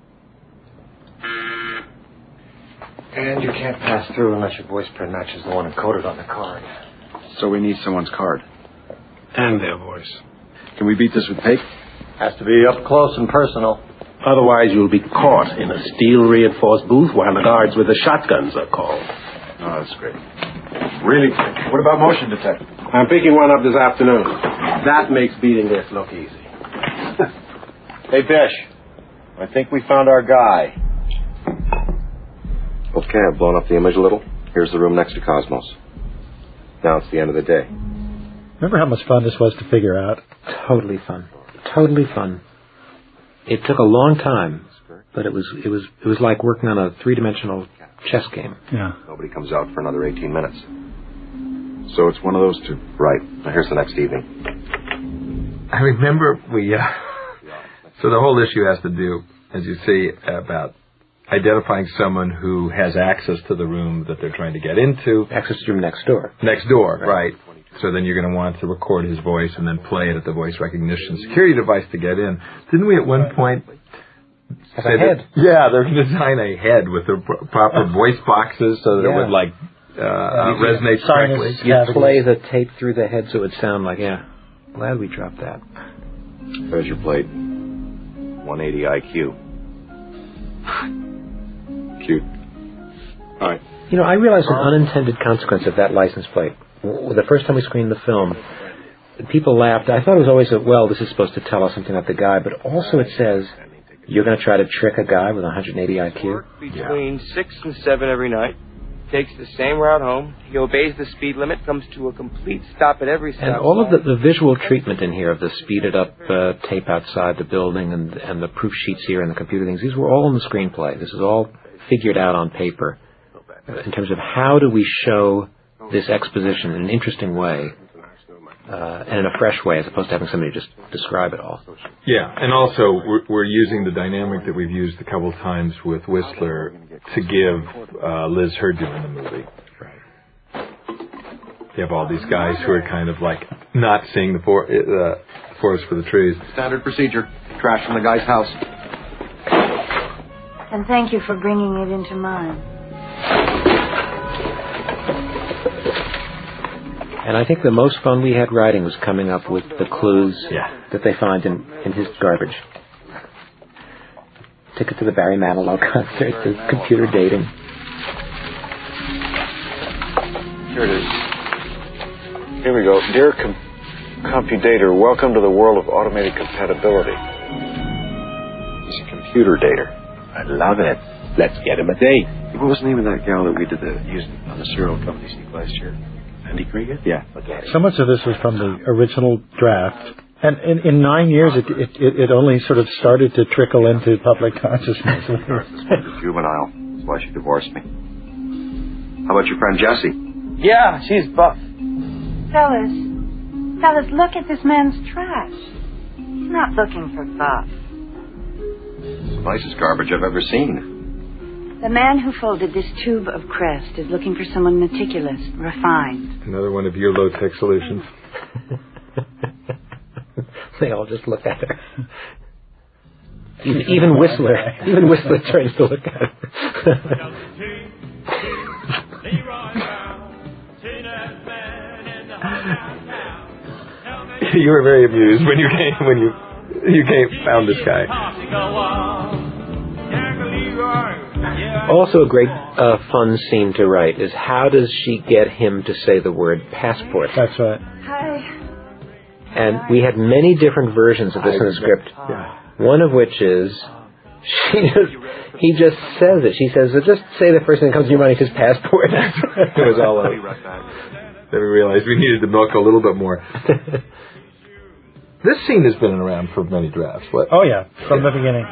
And you can't pass through unless your voice print matches the one encoded on the card. So we need someone's card. And their voice. Can we beat this with tape? Has to be up close and personal. Otherwise, you'll be caught in a steel-reinforced booth while the guards with the shotguns are called. Oh, that's great. Really? What about motion detector? I'm picking one up this afternoon. That makes beating this look easy. Hey, Bish. I think we found our guy. Okay, I've blown up the image a little. Here's the room next to Cosmos. Now it's the end of the day. Remember how much fun this was to figure out? Totally fun. Totally fun. It took a long time, but it was it was it was like working on a three-dimensional chess game. Yeah. Nobody comes out for another eighteen minutes. So it's one of those two. Right. Now here's the next evening. I remember we, uh, So the whole issue has to do, as you see, about identifying someone who has access to the room that they're trying to get into. Access to the room next door. Next door, right. right. So then you're going to want to record his voice and then play it at the voice recognition security device to get in. Didn't we at one point Have a head? That, yeah, they're going to design a head with the proper voice boxes so that yeah. it would, like, uh, uh, resonate correctly. You play the tape through the head so it would sound like, yeah. Glad we dropped that. There's your plate. one eighty I Q. Cute. All right. You know, I realized an unintended consequence of that license plate. The first time we screened the film, people laughed. I thought it was always, a, well, this is supposed to tell us something about the guy, but also it says, you're going to try to trick a guy with one eighty I Q? Between yeah. six and seven every night. Takes the same route home. He obeys the speed limit, comes to a complete stop at every stop. And all of the, the visual treatment in here of the speeded up uh, tape outside the building and, and the proof sheets here and the computer things, these were all in the screenplay. This is all figured out on paper in terms of how do we show this exposition in an interesting way uh, and in a fresh way as opposed to having somebody just describe it all. Yeah, and also we're, we're using the dynamic that we've used a couple of times with Whistler to give uh, Liz her due in the movie. Right. You have all these guys who are kind of like not seeing the for, uh, forest for the trees. Standard procedure. Trash from the guy's house. And thank you for bringing it into mine. And I think the most fun we had writing was coming up with the clues yeah. that they find in, in his garbage. Ticket to the Barry Manilow concert, the computer dating. Here it is. Here we go. Dear com- Computator, welcome to the world of automated compatibility. He's a computer dater. I love it. Let's get him a date. What was the name of that gal that we did the used on the serial company sneak last year? Andy Krieger? Yeah. So much of this was from the original draft. And in, in nine years, it, it, it only sort of started to trickle into public consciousness. Juvenile. That's why she divorced me. How about your friend Jessie? Yeah, she's buff. Fellas, fellas, look at this man's trash. He's not looking for buff. It's the nicest garbage I've ever seen. The man who folded this tube of Crest is looking for someone meticulous, refined. Another one of your low-tech solutions. They all just look at her. Even, even Whistler, even Whistler turns to look at her. You were very amused when you came when you you came found this guy. Also a great uh, fun scene to write is how does she get him to say the word passport? That's right. Hi. And we had many different versions of this in the script. Yeah. One of which is she just he just says it. She says, just say the first thing that comes to your mind is his passport. It was all over. Then we realized we needed to milk a little bit more. This scene has been around for many drafts. What? Oh yeah, from the beginning.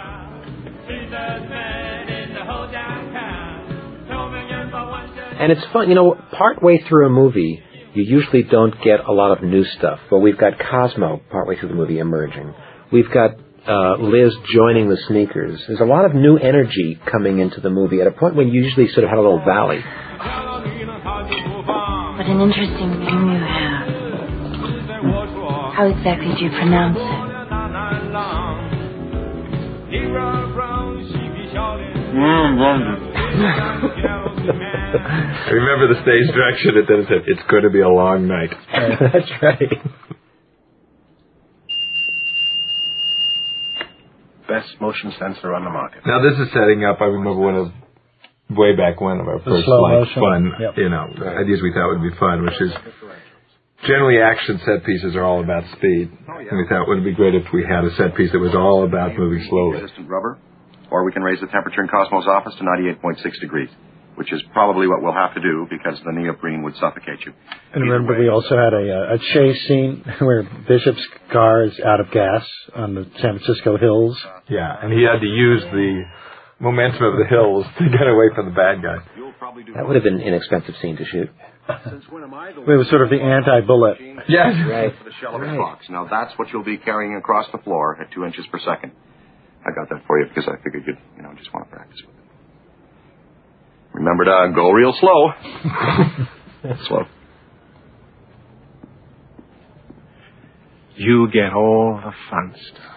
And it's fun, you know, partway through a movie, you usually don't get a lot of new stuff. Well, we've got Cosmo partway through the movie emerging. We've got uh, Liz joining the Sneakers. There's a lot of new energy coming into the movie at a point when you usually sort of had a little valley. What an interesting name you have. How exactly do you pronounce it? I remember the stage direction that then said, it's going to be a long night. That's right. Best motion sensor on the market. Now this is setting up, I remember one of, way back when of our The first slow like motion. fun, Yep. you know, ideas we thought would be fun, which is generally action set pieces are all about speed. And we thought it would be great if we had a set piece that was all about moving slowly. Resistant rubber, or we can raise the temperature in Cosmo's office to ninety-eight point six degrees, which is probably what we'll have to do because the neoprene would suffocate you. And remember, we also had a, a chase scene where Bishop's car is out of gas on the San Francisco hills. Yeah, and he had to use the momentum of the hills to get away from the bad guy. That would have been an inexpensive scene to shoot. It was sort of the anti-bullet. Yes. Right. For the shell of right. the box. Now that's what you'll be carrying across the floor at two inches per second. I got that for you because I figured you'd, you know, just want to practice with it. Remember to go real slow. Slow. You get all the fun stuff.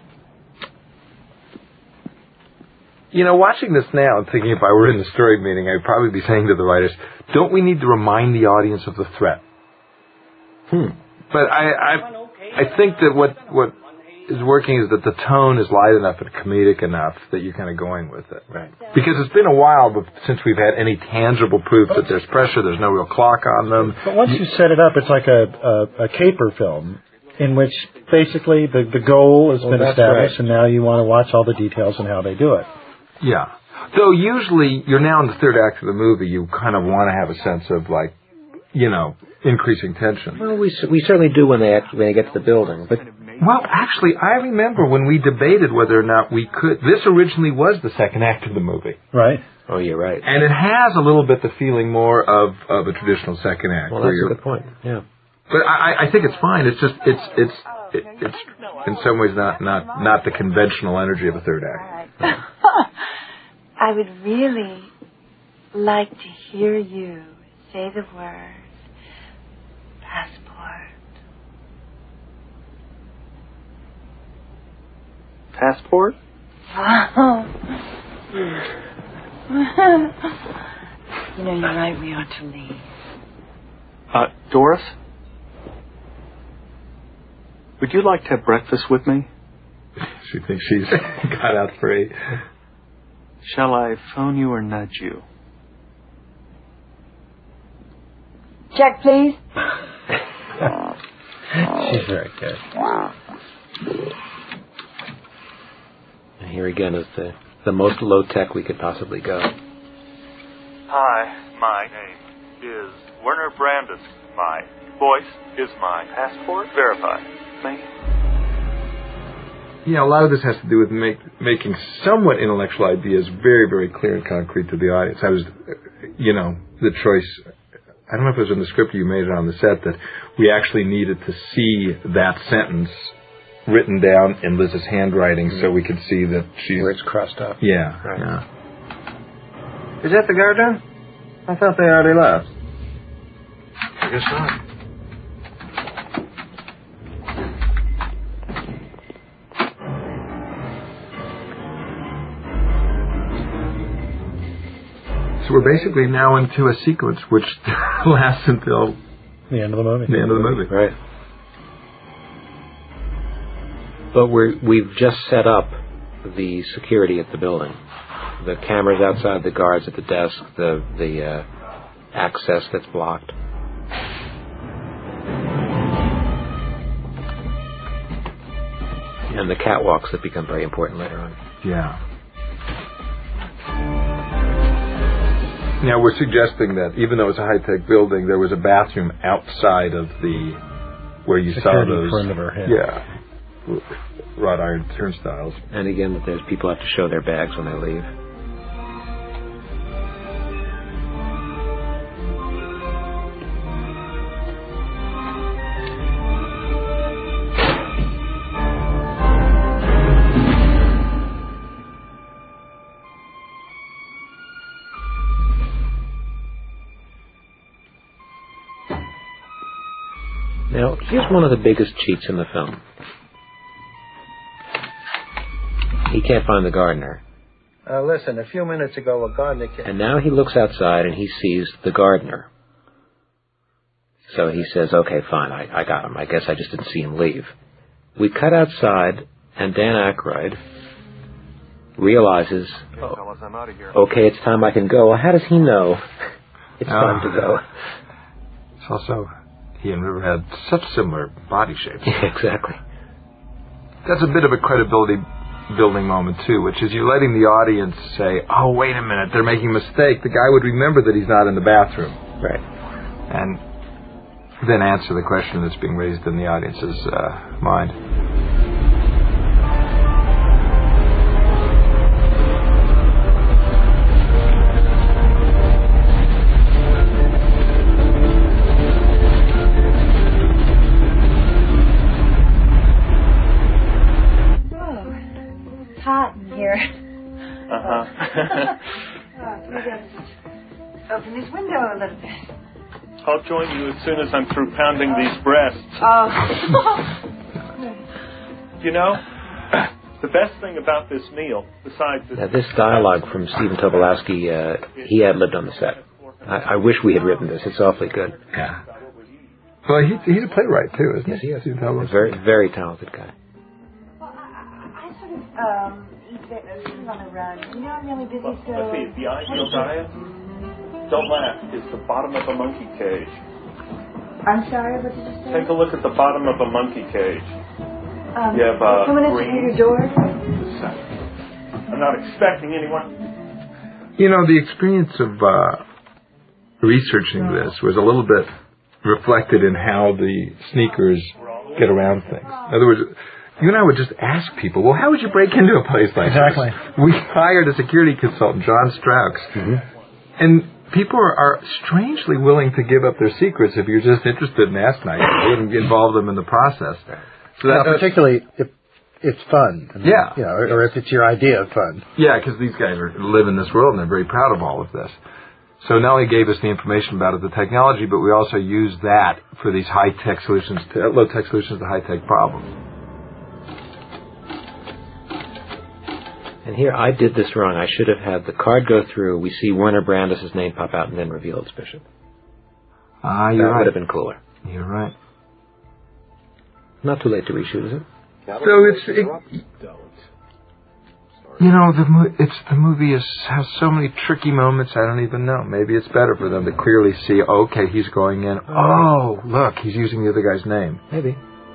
You know, watching this now and thinking if I were in the story meeting, I'd probably be saying to the writers, don't we need to remind the audience of the threat? Hmm. But I, I, I think that what, what is working is that the tone is light enough and comedic enough that you're kind of going with it. Right. Because it's been a while since we've had any tangible proof that there's pressure, there's no real clock on them. But once you set it up, it's like a, a, a caper film in which basically the, the goal has well, been established, right. And now you want to watch all the details and how they do it. Yeah. Though usually you're now in the third act of the movie, you kind of want to have a sense of like, you know, increasing tension. Well, we we certainly do when they act, when they get to the building. But well, actually, I remember when we debated whether or not we could. This originally was the second act of the movie, right? Oh, you're right. And it has a little bit the feeling more of of a traditional second act. Well, that's a good point. Yeah. But I, I think it's fine. It's just it's it's it, it's in some ways not not not the conventional energy of a third act. I would really like to hear you say the word passport. Passport? Wow. You know, you're right. We ought to leave. Uh, Doris? Would you like to have breakfast with me? She thinks she's got out free. Shall I phone you or nudge you? Check, please. She's very good. And here again is the, the most low-tech we could possibly go. Hi, my name is Werner Brandes. My voice is my passport. Verify. Thank you. Yeah, a lot of this has to do with make, making somewhat intellectual ideas very, very clear and concrete to the audience. I was, you know, the choice, I don't know if it was in the script or you made it on the set, that we actually needed to see that sentence written down in Liz's handwriting mm-hmm. so we could see that she's... Where it's crossed up. Yeah, right. Yeah. Is that the guard done? I thought they already left. I guess not. So we're basically now into a sequence which lasts until the end of the movie. The end of the movie, right? But we're we've just set up the security at the building, the cameras outside, the guards at the desk, the the uh, access that's blocked. And the catwalks that become very important later on. Yeah. Now, we're suggesting that even though it's a high-tech building, there was a bathroom outside of the, where you Security saw those, perimeter, yeah, wrought iron turnstiles. And again, that there's people have to show their bags when they leave. Now, here's one of the biggest cheats in the film. He can't find the gardener. Uh, listen, a few minutes ago, a gardener came... And now he looks outside and he sees the gardener. So he says, okay, fine, I, I got him. I guess I just didn't see him leave. We cut outside, and Dan Aykroyd realizes, oh, okay, it's time I can go. Well, how does he know it's time uh, to go? It's also... He and River had such similar body shapes. Yeah, exactly. That's a bit of a credibility building moment, too, which is you're letting the audience say, oh, wait a minute, they're making a mistake. The guy would remember that he's not in the bathroom. Right. And then answer the question that's being raised in the audience's uh, mind. Hi. open this window a little bit. I'll join you as soon as I'm through pounding these breasts. Oh. You know, the best thing about this meal, besides this... Now, this dialogue from Stephen Tobolowsky, uh, he had lived on the set. I, I wish we had written this. It's awfully good. Yeah. Well, he, he's a playwright, too, isn't yes, he? Yes, he is. A very, very talented guy. Well, I, I sort of um, eat the, uh, sort of on the run. You know, I'm really busy, Well, so... let's see, the ideal diet, don't laugh, is the bottom of a monkey cage. I'm sorry, what did you say? Take a look at the bottom of a monkey cage. Um, You have, uh, someone at green- your door? I'm not expecting anyone. You know, the experience of uh, researching this was a little bit reflected in how the sneakers get around things. In other words, you and I would just ask people, well, how would you break into a place like Exactly. this? We hired a security consultant, John Strauch, mm-hmm. and people are, are strangely willing to give up their secrets if you're just interested in asking. You wouldn't involve them in the process. So Yeah, that, particularly if it's fun. I mean, Yeah. You know, or, or if it's your idea of fun. Yeah, because these guys are, live in this world and they're very proud of all of this. So not only gave us the information about it, the technology, but we also used that for these high-tech solutions, to, low-tech solutions to high-tech problems. And here, I did this wrong. I should have had the card go through. We see Werner Brandis' name pop out and then reveal it's Bishop. Ah, that you're right. would have been cooler. You're right. Not too late to reshoot, is it? So it's, it, you know, the mo- it's the movie is, has so many tricky moments. I don't even know. Maybe it's better for them to clearly see. Okay, he's going in. Oh, look, he's using the other guy's name. Maybe.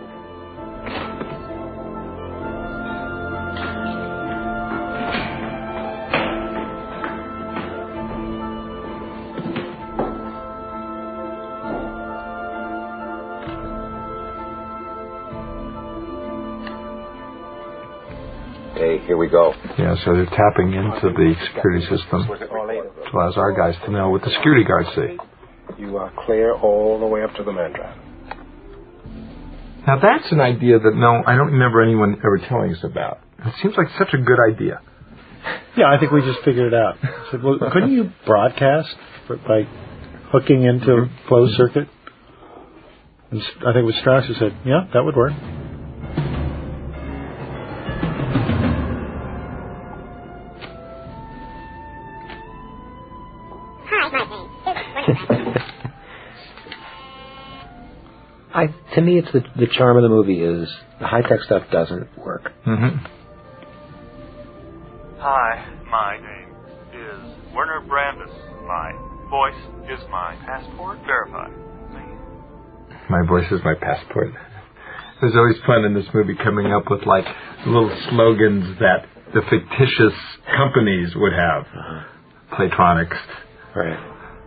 Here we go. Yeah, so they're tapping into the security system, which allows our guys to know what the security guards see. You are clear all the way up to the mandrap. Now that's an idea that no, I don't remember anyone ever telling us about. It seems like such a good idea. Yeah, I think we just figured it out. I said, well, couldn't you broadcast by hooking into closed circuit? And I think it was Strauss who said, yeah, that would work. I, to me, it's the, the charm of the movie is the high-tech stuff doesn't work. Mm-hmm. Hi, my name is Werner Brandis. My voice is my passport. Verify. My voice is my passport. There's always fun in this movie coming up with like little slogans that the fictitious companies would have. Uh-huh. Playtronics. Right.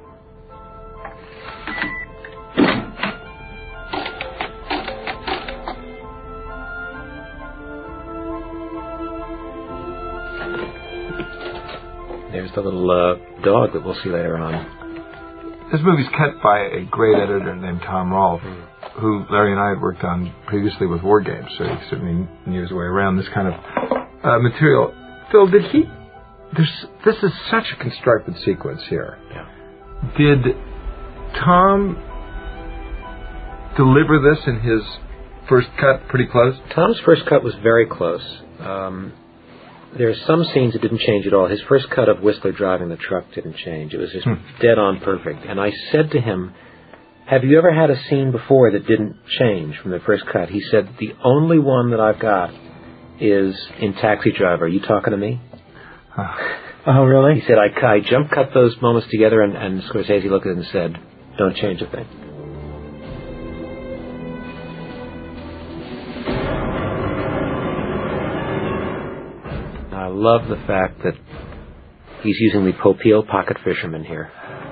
There's the little uh, dog that we'll see later on. This movie's cut by a great editor named Tom Rolfe, mm. who Larry and I had worked on previously with War Games, so he certainly knew his way around this kind of uh, material. Phil, did he... There's, this is such a constructed sequence here. Yeah. Did Tom deliver this in his first cut pretty close? Tom's first cut was very close. Um, there are some scenes that didn't change at all. His first cut of Whistler driving the truck didn't change. It was just hmm. dead on perfect. And I said to him, have you ever had a scene before that didn't change from the first cut? He said, the only one that I've got is in Taxi Driver. Are you talking to me? Oh, really? He said, I, I jump cut those moments together, and, and Scorsese looked at it and said, don't change a thing. I love the fact that he's using the Popeil pocket fisherman here.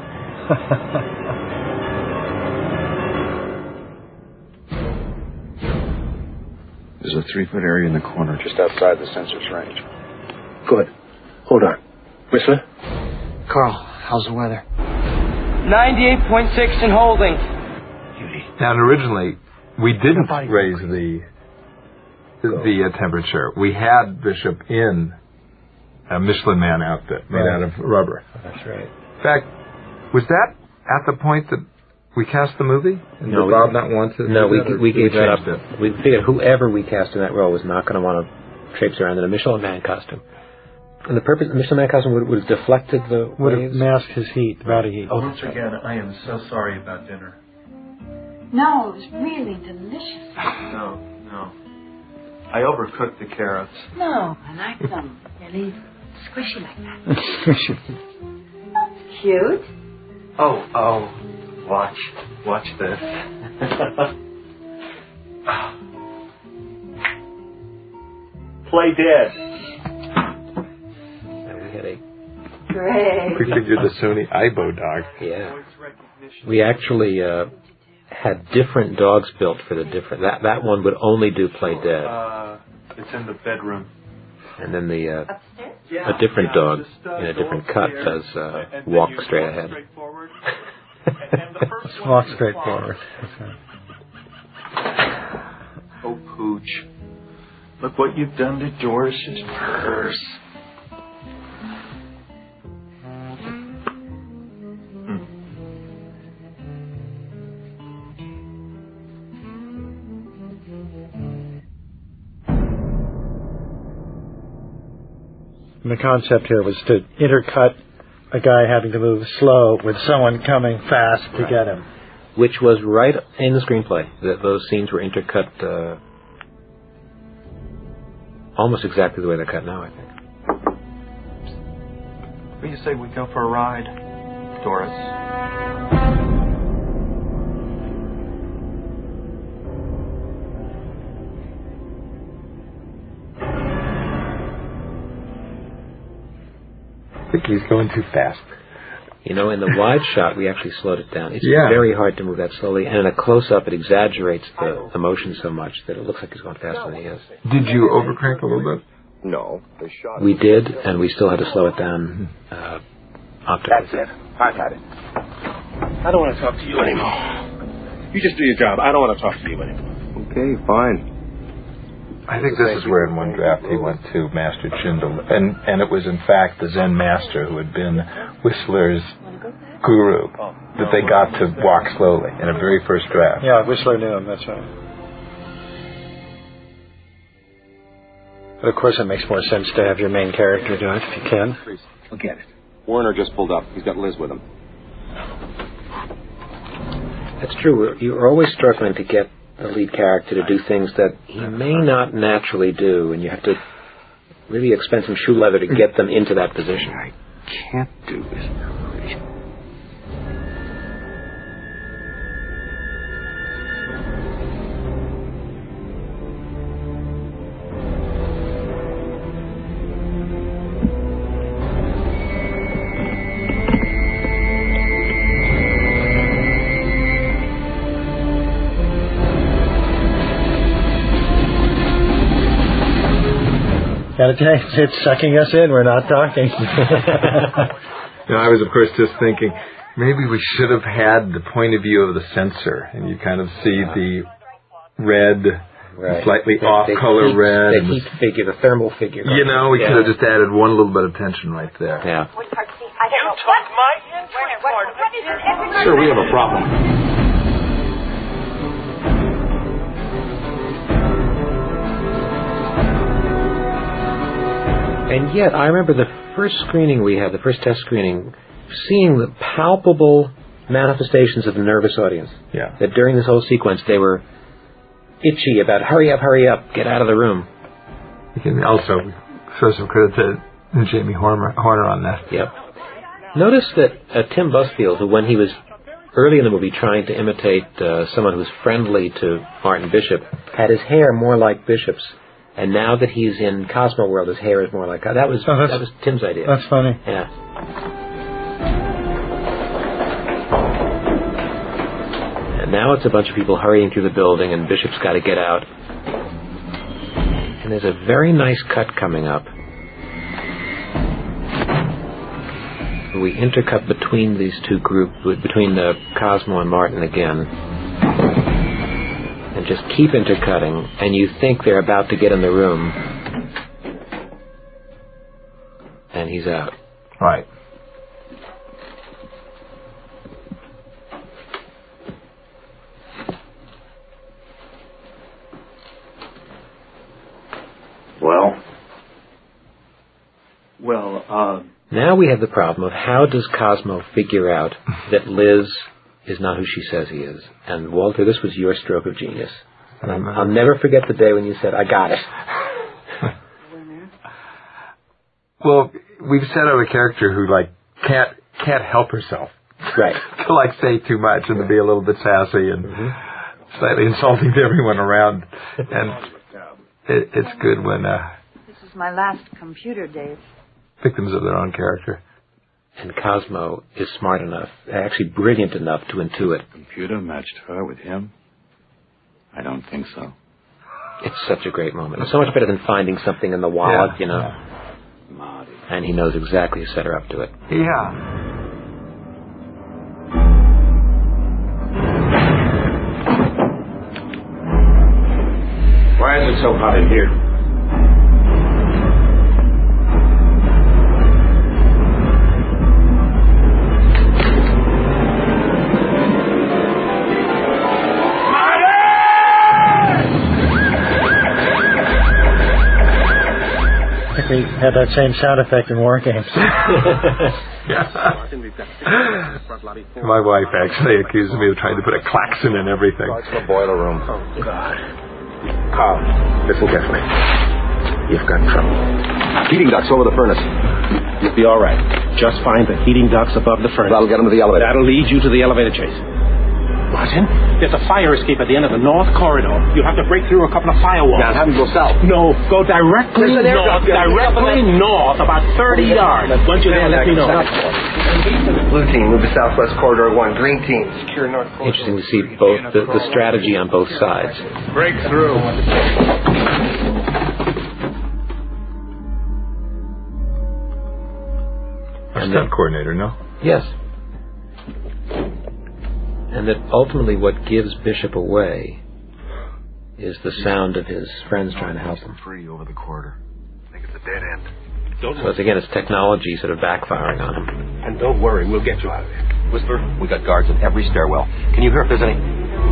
There's a three-foot area in the corner just outside the sensor's range. Good. Hold on. Whistler? Carl, how's the weather? ninety-eight point six and holding. Now, originally, we didn't raise the the uh, temperature. We had Bishop in a Michelin Man outfit made right. out of rubber. That's right. In fact, Was that at the point that we cast the movie? And no, did we, Bob not want to? No, we that, we gave we that up. it? We figured whoever we cast in that role was not going to want to traipse around in a Michelin Man costume. And the purpose the Michelin Man costume would, would have deflected the would waves. have masked his heat, the body heat. Oh, once again, I am so sorry about dinner. No, it was really delicious. No, no. I overcooked the carrots. No, I like them. Really squishy like that. Squishy. Cute. Oh, oh. Watch. Watch this. Play dead. And we had a Great. Prefigured the Sony Aibo dog. Yeah. We actually uh, had different dogs built for the different. That that one would only do play dead. Uh, it's in the bedroom. And then the uh, Yeah, a different yeah, dog just, uh, in a go different cut upstairs, does uh, and then walk you straight walk ahead. straight forward. And the first one Walk is straight clogged. forward. Oh, Pooch. Look what you've done to Doris's purse. And the concept here was to intercut a guy having to move slow with someone coming fast to get him. Which was right in the screenplay. That those scenes were intercut uh, almost exactly the way they're cut now, I think. What do you say we go for a ride, Doris? I think he's going too fast. You know, in the wide shot, we actually slowed it down. It's Yeah. very hard to move that slowly, and in a close-up, it exaggerates the, the motion so much that it looks like he's going faster than he is. Did you overcrank a little bit? No, they shot We did, and we still had to slow it down uh, optically. That's it. I've had it. I don't want to talk to you anymore. You just do your job. I don't want to talk to you anymore. Okay, fine. I think this is where in one draft he went to Master Chindel, and and it was in fact the Zen master who had been Whistler's guru that they got to walk slowly in a very first draft. Yeah, Whistler knew him, that's right. But of course it makes more sense to have your main character do it if you can. Forget it. Warner just pulled up. He's got Liz with him. That's true. You're always struggling to get the lead character to do things that he may not naturally do, and you have to really expend some shoe leather to get them into that position. I can't do this. Gotta tell you, it's sucking us in, we're not talking. You know, I was of course just thinking maybe we should have had the point of view of the censor, and you kind of see the red, Right. slightly The- off the color heat- red. The and heat figure, the thermal figure. You know, we Yeah. could have just added one little bit of tension right there. Yeah. I don't know. What? My entry card. What is it? Sir, we have a problem. And yet, I remember the first screening we had, the first test screening, seeing the palpable manifestations of the nervous audience. Yeah. That during this whole sequence, they were itchy about, hurry up, hurry up, get out of the room. We can also throw some credit to Jamie Horner, Horner on that. Yep. Notice that uh, Tim Busfield, who when he was early in the movie trying to imitate uh, someone who was friendly to Martin Bishop, had his hair more like Bishop's. And now that he's in Cosmo World, his hair is more like that. Was Oh, that was Tim's idea. That's funny. Yeah. And now it's a bunch of people hurrying through the building, and Bishop's got to get out. And there's a very nice cut coming up. We intercut between these two groups, between the Cosmo and Martin again. And just keep intercutting, and you think they're about to get in the room, and he's out. Right. now we have the problem of how does Cosmo figure out that Liz is not who she says he is? And Walter, this was your stroke of genius. And I'm, I'll never forget the day when you said, I got it. Well, we've set out a character who, like, can't can't help herself. Right. To, like, say too much and to be a little bit sassy and mm-hmm. slightly insulting to everyone around. And it, it's good when uh, This is my last computer, Dave. victims of their own character. And Cosmo is smart enough, actually brilliant enough to intuit. Computer matched her with him? I don't think so. It's such a great moment. It's so much better than finding something in the wallet, Yeah, you know. Yeah. Marty. And he knows exactly to set her up to it. Yeah. Why is it so hot in here? I think we had that same sound effect in War Games. My wife actually accuses me of trying to put a klaxon in everything. It's the boiler room. Oh, God. Carl, listen carefully. You've got trouble. Heating ducts over the furnace. You'll be all right. Just find the heating ducts above the furnace. That'll get them to the elevator. That'll lead you to the elevator chase. Martin, there's a fire escape at the end of the north corridor. You have to break through a couple of firewalls. Now, have them go south. No, go directly north, directly north, about thirty yards. Once you're there, let me know. Blue team, move to southwest corridor one. Green team, secure north corridor. Interesting to see both the, the strategy on both sides. Break through. Our stunt coordinator, no? Yes. And that ultimately what gives Bishop away is the sound of his friends trying to help him. Free over the corridor. I think it's a dead end. So it's, again, it's technology sort of backfiring on him. And don't worry, we'll get you out of there. Whisper, we got guards in every stairwell. Can you hear if there's any?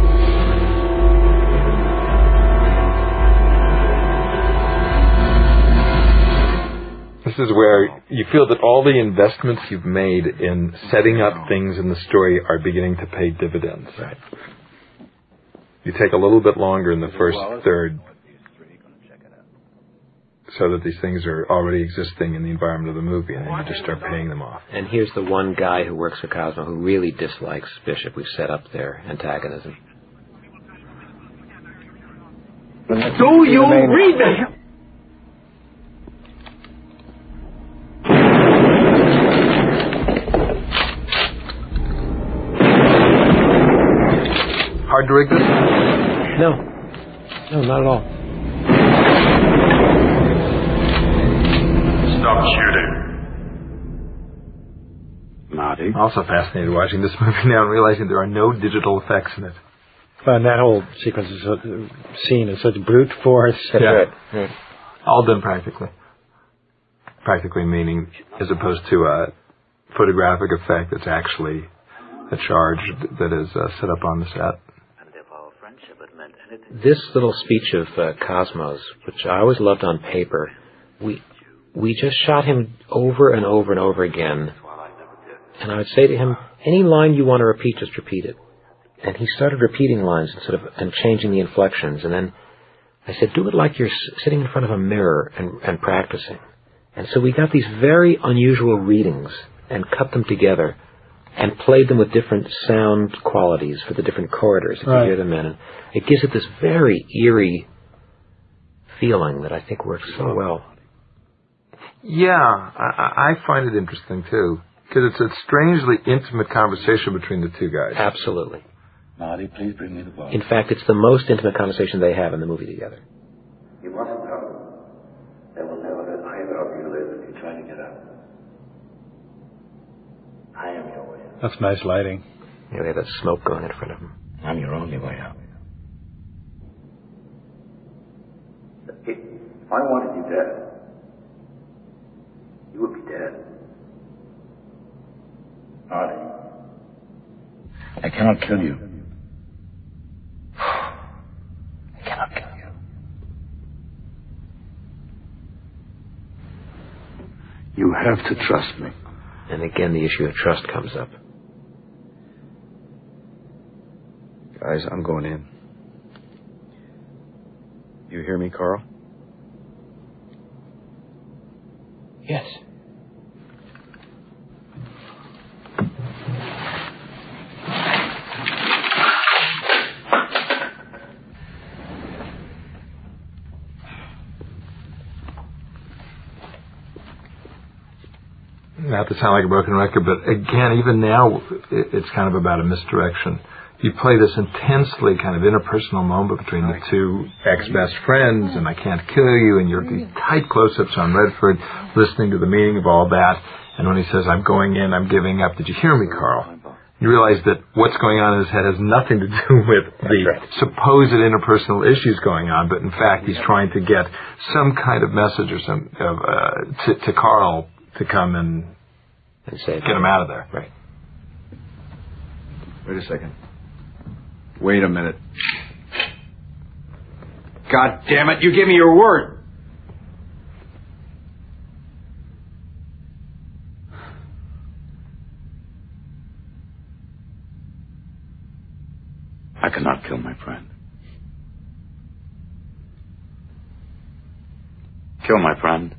This is where you feel that all the investments you've made in setting up things in the story are beginning to pay dividends. Right. You take a little bit longer in the first third so that these things are already existing in the environment of the movie, and then you just start paying them off. And here's the one guy who works for Cosmo who really dislikes Bishop. We've set up their antagonism. Do you read me? Hard to rig this? No. No, not at all. Stop shooting. Marty? Also fascinated watching this movie now and realizing there are no digital effects in it. And that whole sequence is uh, scene is such brute force. Yeah. yeah. All done practically. Practically meaning as opposed to a photographic effect that's actually a charge that is uh, set up on the set. This little speech of uh, Cosmo's, which I always loved on paper, we we just shot him over and over and over again. And I would say to him, any line you want to repeat, just repeat it. And he started repeating lines instead of and changing the inflections. And then I said, do it like you're sitting in front of a mirror and, and practicing. And so we got these very unusual readings and cut them together and played them with different sound qualities for the different corridors that right. you hear them in. And it gives it this very eerie feeling that I think works so well. Yeah, I, I find it interesting, too. Because it's a strangely intimate conversation between the two guys. Absolutely. Marty, please bring me the ball. In fact, it's the most intimate conversation they have in the movie together. You mustn't go. They will never let either of you live if you try to get up. I am your way out. That's nice lighting. Yeah, they have that smoke going in front of them. I'm your only way out. If I wanted you dead, you would be dead. Marty. I cannot kill you. I cannot kill you. You have to trust me. And again, the issue of trust comes up. Guys, I'm going in. You hear me, Carl? Yes. Not to sound like a broken record, but again, even now, it's kind of about a misdirection. You play this intensely kind of interpersonal moment between the two ex-best friends, and I can't kill you, and you're these tight close-ups on Redford, listening to the meaning of all that. And when he says, I'm going in, I'm giving up, did you hear me, Carl? You realize that what's going on in his head has nothing to do with the right. supposed interpersonal issues going on, but in fact, he's trying to get some kind of message or some of, uh, to, to Carl to come and, and say, get him out of there. Right. Wait a second. Wait a minute. God damn it, you give me your word. I cannot kill my friend. Kill my friend.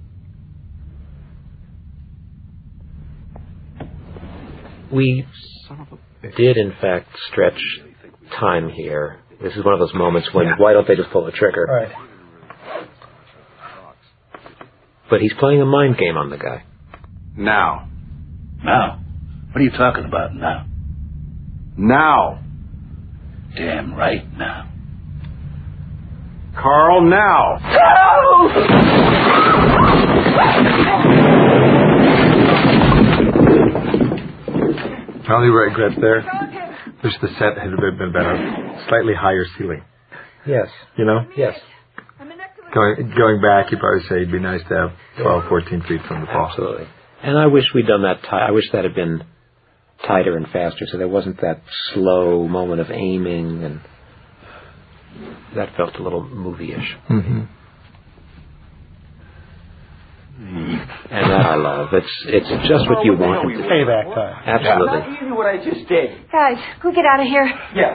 We did, in fact, stretch time here. This is one of those moments when, yeah. why don't they just pull the trigger? Right. But he's playing a mind game on the guy. Now. Now? What are you talking about now? Now. Damn right now. Carl, now. My only regret there, wish the set had been about a slightly higher ceiling. Yes. You know? Yes. Going going back, you'd probably say it'd be nice to have twelve, fourteen feet from the ball. Absolutely. And I wish we'd done that. T- I wish that had been tighter and faster, so there wasn't that slow moment of aiming, and that felt a little movie-ish. Mm-hmm. And that I love. It's it's just what you want. It's payback time. Absolutely. Not easy what I just did. Guys, go get out of here. Yeah.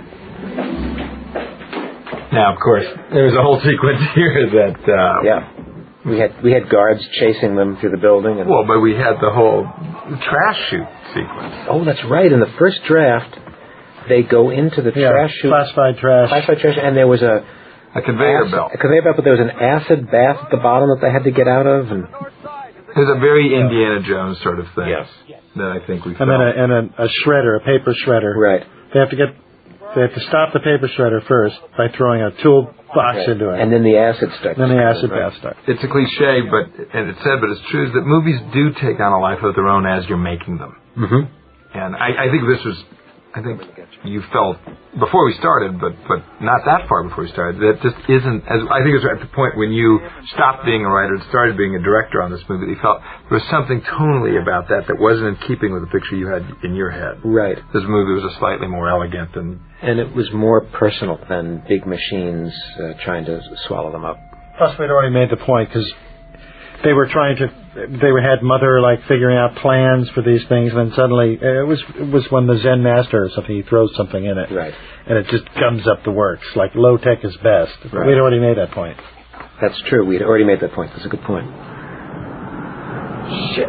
Now, of course, there's a whole sequence here that... Uh, yeah. We had we had guards chasing them through the building. And well, but we had the whole trash chute sequence. Oh, that's right. In the first draft, they go into the yeah, trash chute. Classified trash. Classified trash, and there was a... A conveyor acid, belt. A conveyor belt, but there was an acid bath at the bottom that they had to get out of. And there's a very Indiana Jones sort of thing. Yes. That I think we And then a, and a, a shredder, a paper shredder. Right. They have to get... They have to stop the paper shredder first by throwing a tool box right. into it. And then the acid starts. Then the acid right. bath starts. It's a cliche, but and it's said, but it's true, is that movies do take on a life of their own as you're making them. Mm-hmm. And I, I think this was, I think you felt, before we started, but, but not that far before we started, that just isn't, as I think it was at the point when you stopped being a writer and started being a director on this movie, you felt there was something tonally about that that wasn't in keeping with the picture you had in your head. Right. This movie was a slightly more elegant and... And it was more personal than big machines uh, trying to swallow them up. Plus, we'd already made the point, because they were trying to, they had Mother, like, figuring out plans for these things, and then suddenly, it was it was when the Zen Master or something, he throws something in it. Right. And it just gums up the works, like low-tech is best. Right. We'd already made that point. That's true. We'd already made that point. That's a good point. Shit.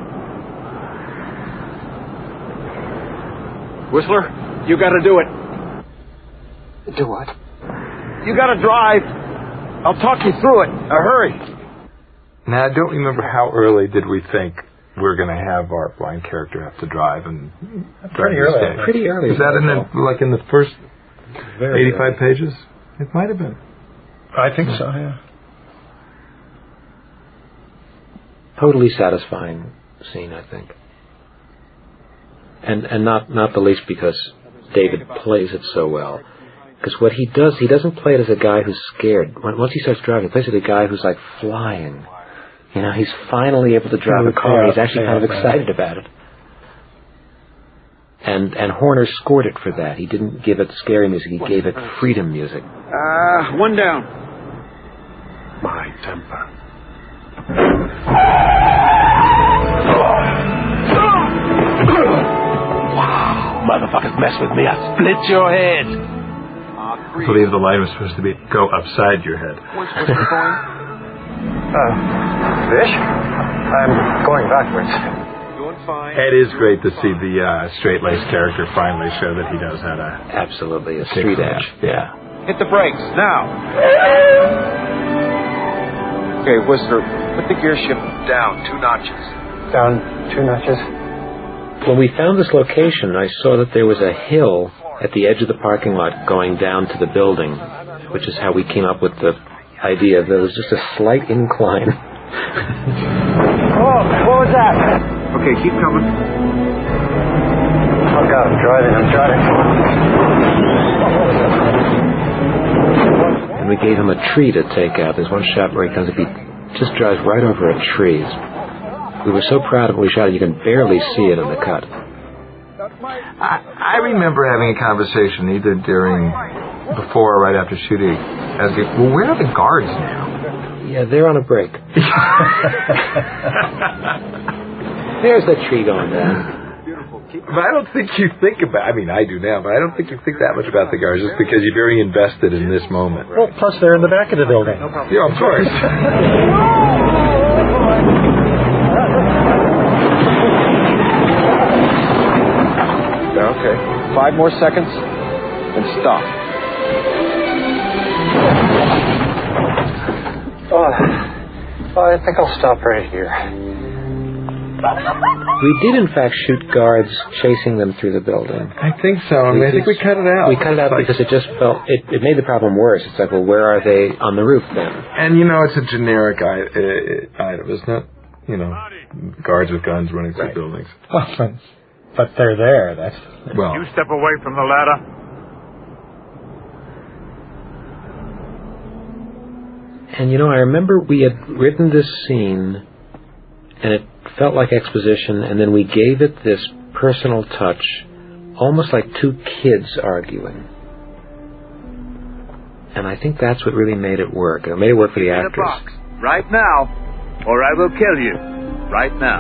Whistler, you gotta do it. Do what? You gotta drive. I'll talk you through it. A hurry. Now, I don't remember how early did we think we were going to have our blind character have to drive and pretty early. Pretty early. Is that in the, like in the first Very eighty-five early. pages? It might have been. I think so, yeah. Totally satisfying scene, I think. And and not, not the least because David plays it so well. Because what he does, he doesn't play it as a guy who's scared. When, once he starts driving, he plays it as a guy who's like flying. You know, he's finally able to drive a car. Yeah, he's actually yeah, kind of yeah. excited about it. And and Horner scored it for that. He didn't give it scary music. He gave it freedom music. Uh, one down. My temper. motherfuckers mess with me, I'll split your head. I believe the line was supposed to be go upside your head. Uh, Vish? I'm going backwards. It is great to see the uh, straight-laced character finally show that he knows how to... Absolutely, a street edge. Yeah. Hit the brakes, now. Okay, Whistler, put the gear shift down two notches. Down two notches? When we found this location, I saw that there was a hill at the edge of the parking lot going down to the building, which is how we came up with the idea that there was just a slight incline. Oh, what was that? Okay, keep coming. Oh, God, I'm driving, I'm driving. And we gave him a tree to take out. There's one shot where he comes up, he just drives right over a tree. We were so proud of what we shot, you can barely see it in the cut. I, I remember having a conversation either during, before or right after shooting, asking, well, where are the guards now? Yeah, they're on a break. There's the tree going down. But I don't think you think about, I mean, I do now, but I don't think you think that much about the guards just because you're very invested in this moment. Well, plus they're in the back of the building. Yeah, of course. Okay, five more seconds and stop. Oh, well, I think I'll stop right here. We did, in fact, shoot guards chasing them through the building. I think so. I mean, I think we cut it out. We cut it out because it just felt, it, it made the problem worse. It's like, well, where are they on the roof then? And, you know, it's a generic item, isn't it? You know, guards with guns running through right. buildings. Well, but, but they're there. That's well. You step away from the ladder. And, you know, I remember we had written this scene, and it felt like exposition, and then we gave it this personal touch, almost like two kids arguing. And I think that's what really made it work. It made it work for the actors. In a box, right now, or I will kill you. Right now.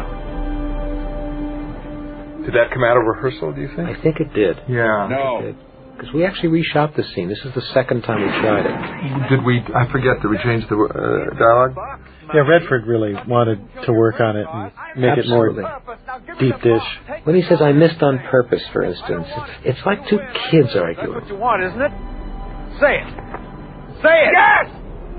Did that come out of rehearsal, do you think? I think it did. Yeah. No. Because we actually reshot the scene. This is the second time we tried it. Did we, I forget, did we change the uh, dialogue? Yeah, Redford really wanted to work on it and make Absolutely. it more deep dish. When he says, I missed on purpose, for instance, it's, it's like two kids arguing. That's what you want, isn't it? Say it. Say it. Yes!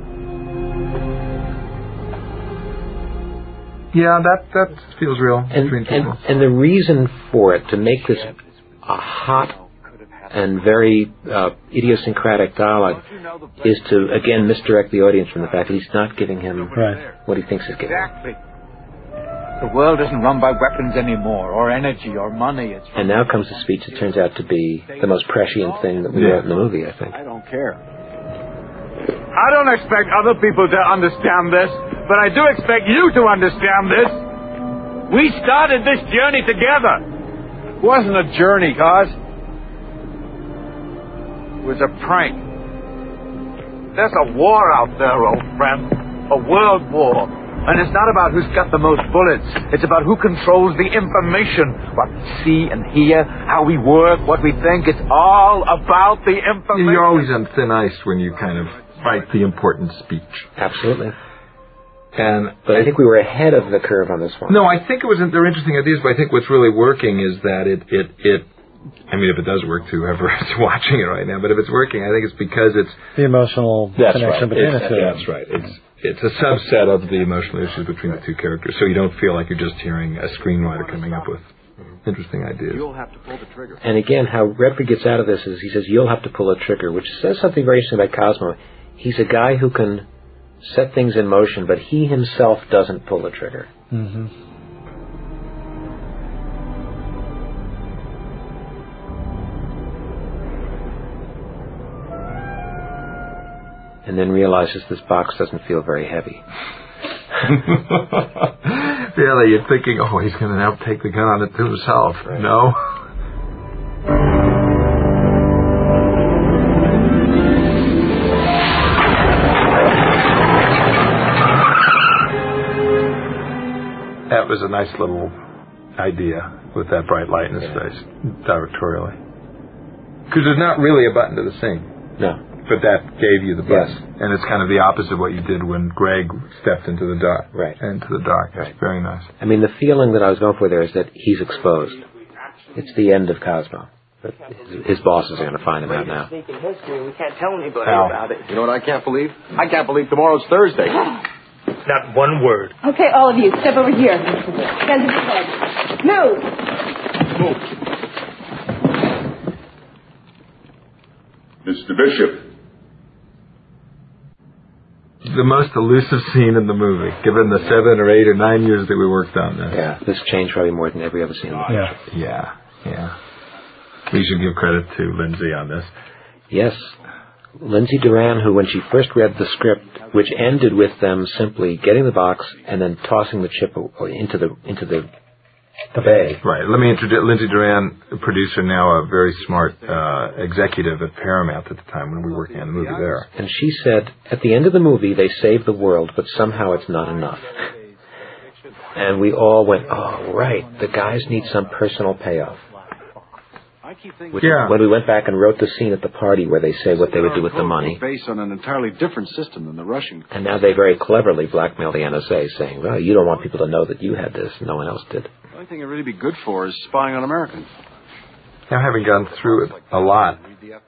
Yeah, that, that feels real And, between people. and, and the reason for it, to make this a hot and very uh, idiosyncratic dialogue, is to, again, misdirect the audience from the fact that he's not giving him right. what he thinks he's giving him. Exactly. The world isn't run by weapons anymore, or energy, or money. It's And now comes the speech that turns out to be the most prescient thing that we Yeah. wrote in the movie, I think. I don't care. I don't expect other people to understand this, but I do expect you to understand this. We started this journey together. It wasn't a journey, guys. It was a prank. There's a war out there, old friend. A world war. And it's not about who's got the most bullets. It's about who controls the information. What we see and hear, how we work, what we think. It's all about the information. You're always on thin ice when you kind of fight the important speech. Absolutely. And But I think we were ahead of the curve on this one. no, I think it was. They're interesting ideas, but I think what's really working is that it it it. I mean, if it does work to whoever is watching it right now, but if it's working, I think it's because it's The emotional that's connection right. between It's, the two. that's right. It's it's a subset of the emotional issues between the two characters, so you don't feel like you're just hearing a screenwriter coming up with interesting ideas. You'll have to pull the trigger. And again, how Redford gets out of this is he says, you'll have to pull a trigger, which says something very interesting about Cosmo. He's a guy who can set things in motion, but he himself doesn't pull the trigger. Mm-hmm. And then realizes this box doesn't feel very heavy. Really, you're thinking, oh, he's going to now take the gun on it to himself. Right. No. That was a nice little idea with that bright light in his yeah. face, directorially. Because there's not really a button to the scene. No. But that gave you the button. Yes. And it's kind of the opposite of what you did when Greg stepped into the dark. Right. Into the dark. Right. It's very nice. I mean, the feeling that I was going for there is that he's exposed. It's the end of Cosmo. But his, his bosses are going to find him out now. We can't tell anybody Al, about it. you know what I can't believe? I can't believe tomorrow's Thursday. Not one word. Okay, all of you, step over here. Hands at your head. Move. Move. Mister Bishop. The most elusive scene in the movie, given the seven or eight or nine years that we worked on this. Yeah, this changed probably more than every other scene in the picture. Yeah, yeah, yeah. We should give credit to Lindsay on this. Yes. Lindsay Duran, who when she first read the script, which ended with them simply getting the box and then tossing the chip into the into the the bay. Right. Let me introduce Lindsay Duran, a producer now, a very smart uh, executive at Paramount at the time when we were working on the movie there. And she said, at the end of the movie, they save the world, but somehow it's not enough. And we all went, oh, right, the guys need some personal payoff. Which yeah. When we went back and wrote the scene at the party where they say what they would do with the money. Based on an entirely different system than the Russian. And now they very cleverly blackmail the N S A, saying, well, you don't want people to know that you had this. No one else did. The only thing it'd really be good for is spying on Americans. Now, having gone through it a lot,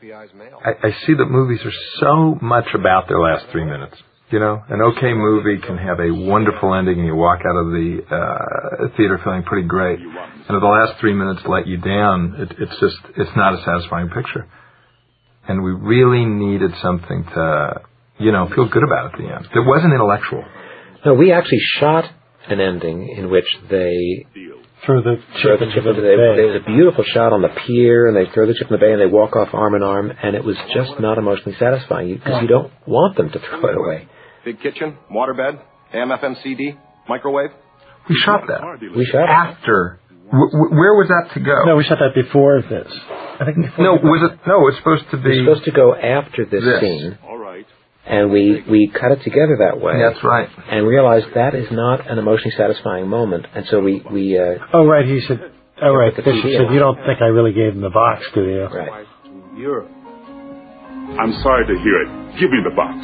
I, I see that movies are so much about their last three minutes. You know, an okay movie can have a wonderful ending and you walk out of the uh, theater feeling pretty great. And if the last three minutes let you down, it, it's just, it's not a satisfying picture. And we really needed something to, you know, feel good about at the end. It wasn't intellectual. No, we actually shot an ending in which they throw the throw chip the chip into into the the bay. There was a beautiful shot on the pier, and they throw the chip in the bay, and they walk off arm in arm, and it was just not emotionally satisfying because you don't want them to throw it away. Big kitchen, waterbed, A M F M C D, microwave. We shot that. We shot after. W- w- where was that to go? No, we shot that before this. I think before no, was it? No, it's supposed to be. It's supposed to go after this, this. scene. All right. And we, we cut it together that way. That's right. And realized that is not an emotionally satisfying moment. And so we... we uh, oh, right. He said... Oh, right. The Fisher said, you don't think I really gave him the box, do you? Right. Europe. I'm sorry to hear it. Give me the box.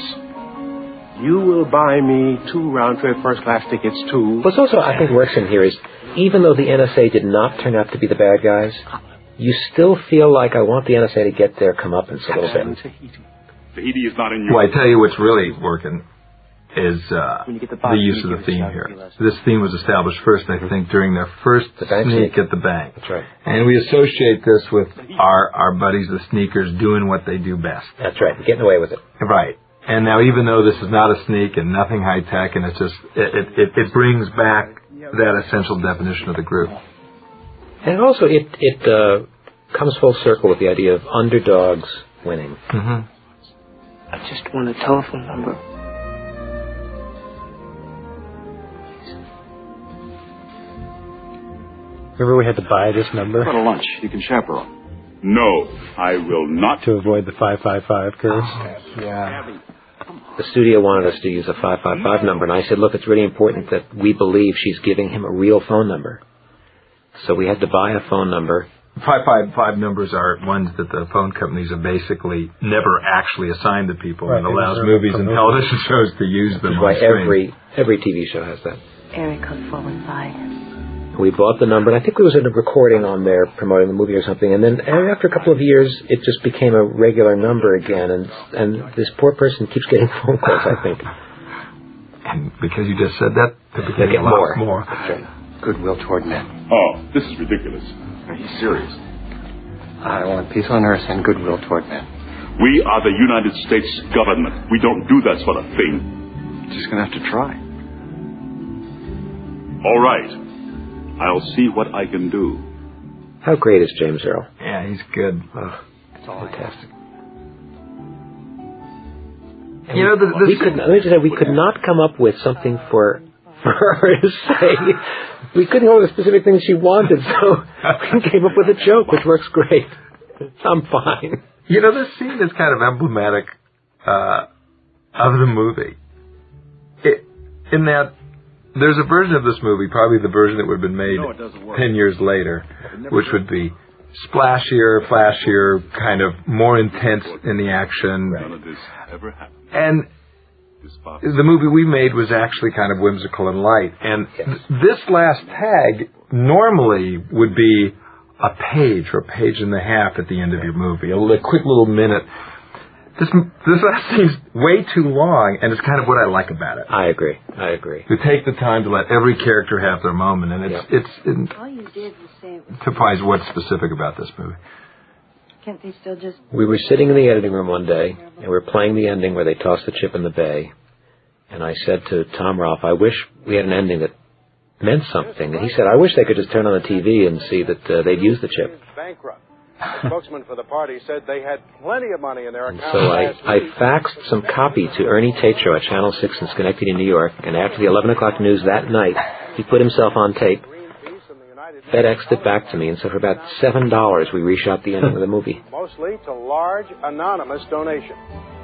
You will buy me two round-trip first-class tickets to... What's also, I think, works in here is, even though the N S A did not turn out to be the bad guys, you still feel like I want the N S A to get their comeuppance a little bit. Tahiti is not in Europe. Well, I tell you what's really working is uh, the, the use of the theme here. This theme was established first, I think, during their first the bank sneak sneak. at the bank. That's right. And we associate this with our, our buddies, the sneakers, doing what they do best. That's right, getting away with it. Right. And now, even though this is not a sneak and nothing high-tech, and it's just, it, it, it brings back that essential definition of the group. And also, it, it uh, comes full circle with the idea of underdogs winning. Mm-hmm. I just want a telephone number. Remember we had to buy this number? Go to lunch. You can chaperone. No, I will not. To avoid the five five five curse? Oh, yeah. The studio wanted us to use a five five five number, and I said, look, it's really important that we believe she's giving him a real phone number. So we had to buy a phone number. five five five numbers are ones that the phone companies have basically never actually assigned to people, right, and allows movies and television shows to use them. That's why every every T V show has that. Area code four one five. We bought the number, and I think there was a recording on there promoting the movie or something, and then after a couple of years, it just became a regular number again, and and this poor person keeps getting phone calls, I think. And because you just said that, they get more. more. That's right. Goodwill toward men. Oh, this is ridiculous. He's serious. I want peace on earth and goodwill toward men. We are the United States government. We don't do that sort of thing. Just gonna have to try. All right. I'll see what I can do. How great is James Earl? Yeah, he's good. Oh, it's all fantastic. You know, the, the we could, let me just say, we could not come up with something for for her to say. We couldn't come up with specific things she wanted, so we came up with a joke, which works great. I'm fine. You know, this scene is kind of emblematic uh, of the movie. It, in that there's a version of this movie, probably the version that would have been made ten years later, which would be splashier, flashier, kind of more intense in the action. And the movie we made was actually kind of whimsical and light. And th- this last tag normally would be a page or a page and a half at the end of your movie, a, a quick little minute. This this seems way too long, and it's kind of what I like about it. I agree. I agree. To take the time to let every character have their moment, and it's yeah. it's. It, All you did was say it was Defines what's specific about this movie. Can't they still just... We were sitting in the editing room one day, and we were playing the ending where they toss the chip in the bay. And I said to Tom Rolfe, I wish we had an ending that meant something. And he said, I wish they could just turn on the T V and see that uh, they'd use the chip. Bankrupt. The spokesman for the party said they had plenty of money in their account. So I, I faxed some copy to Ernie Tatro at Channel six in Schenectady, New York, and after the eleven o'clock news that night, he put himself on tape, FedExed it back to me, and so for about seven dollars we reshot the ending of the movie. Mostly to large, anonymous donations.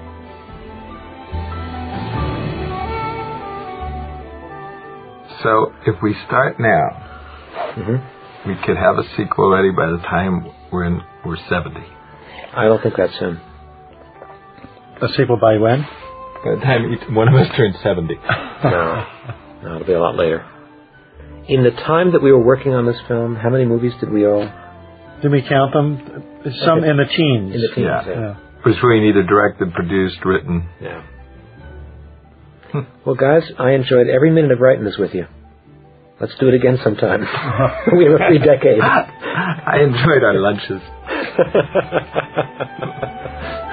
So if we start now, mm-hmm. we could have a sequel ready by the time we're in, we're seventy. I don't think that's soon. A sequel by when? By the time each, one of us turns seventy. No, no, it'll be a lot later. In the time that we were working on this film, how many movies did we all... Did we count them? Some okay. in the teens. In the teens, yeah. yeah. yeah. Between either directed, produced, written. Yeah. Well, guys, I enjoyed every minute of writing this with you. Let's do it again sometime. We have a free decade. I enjoyed our lunches.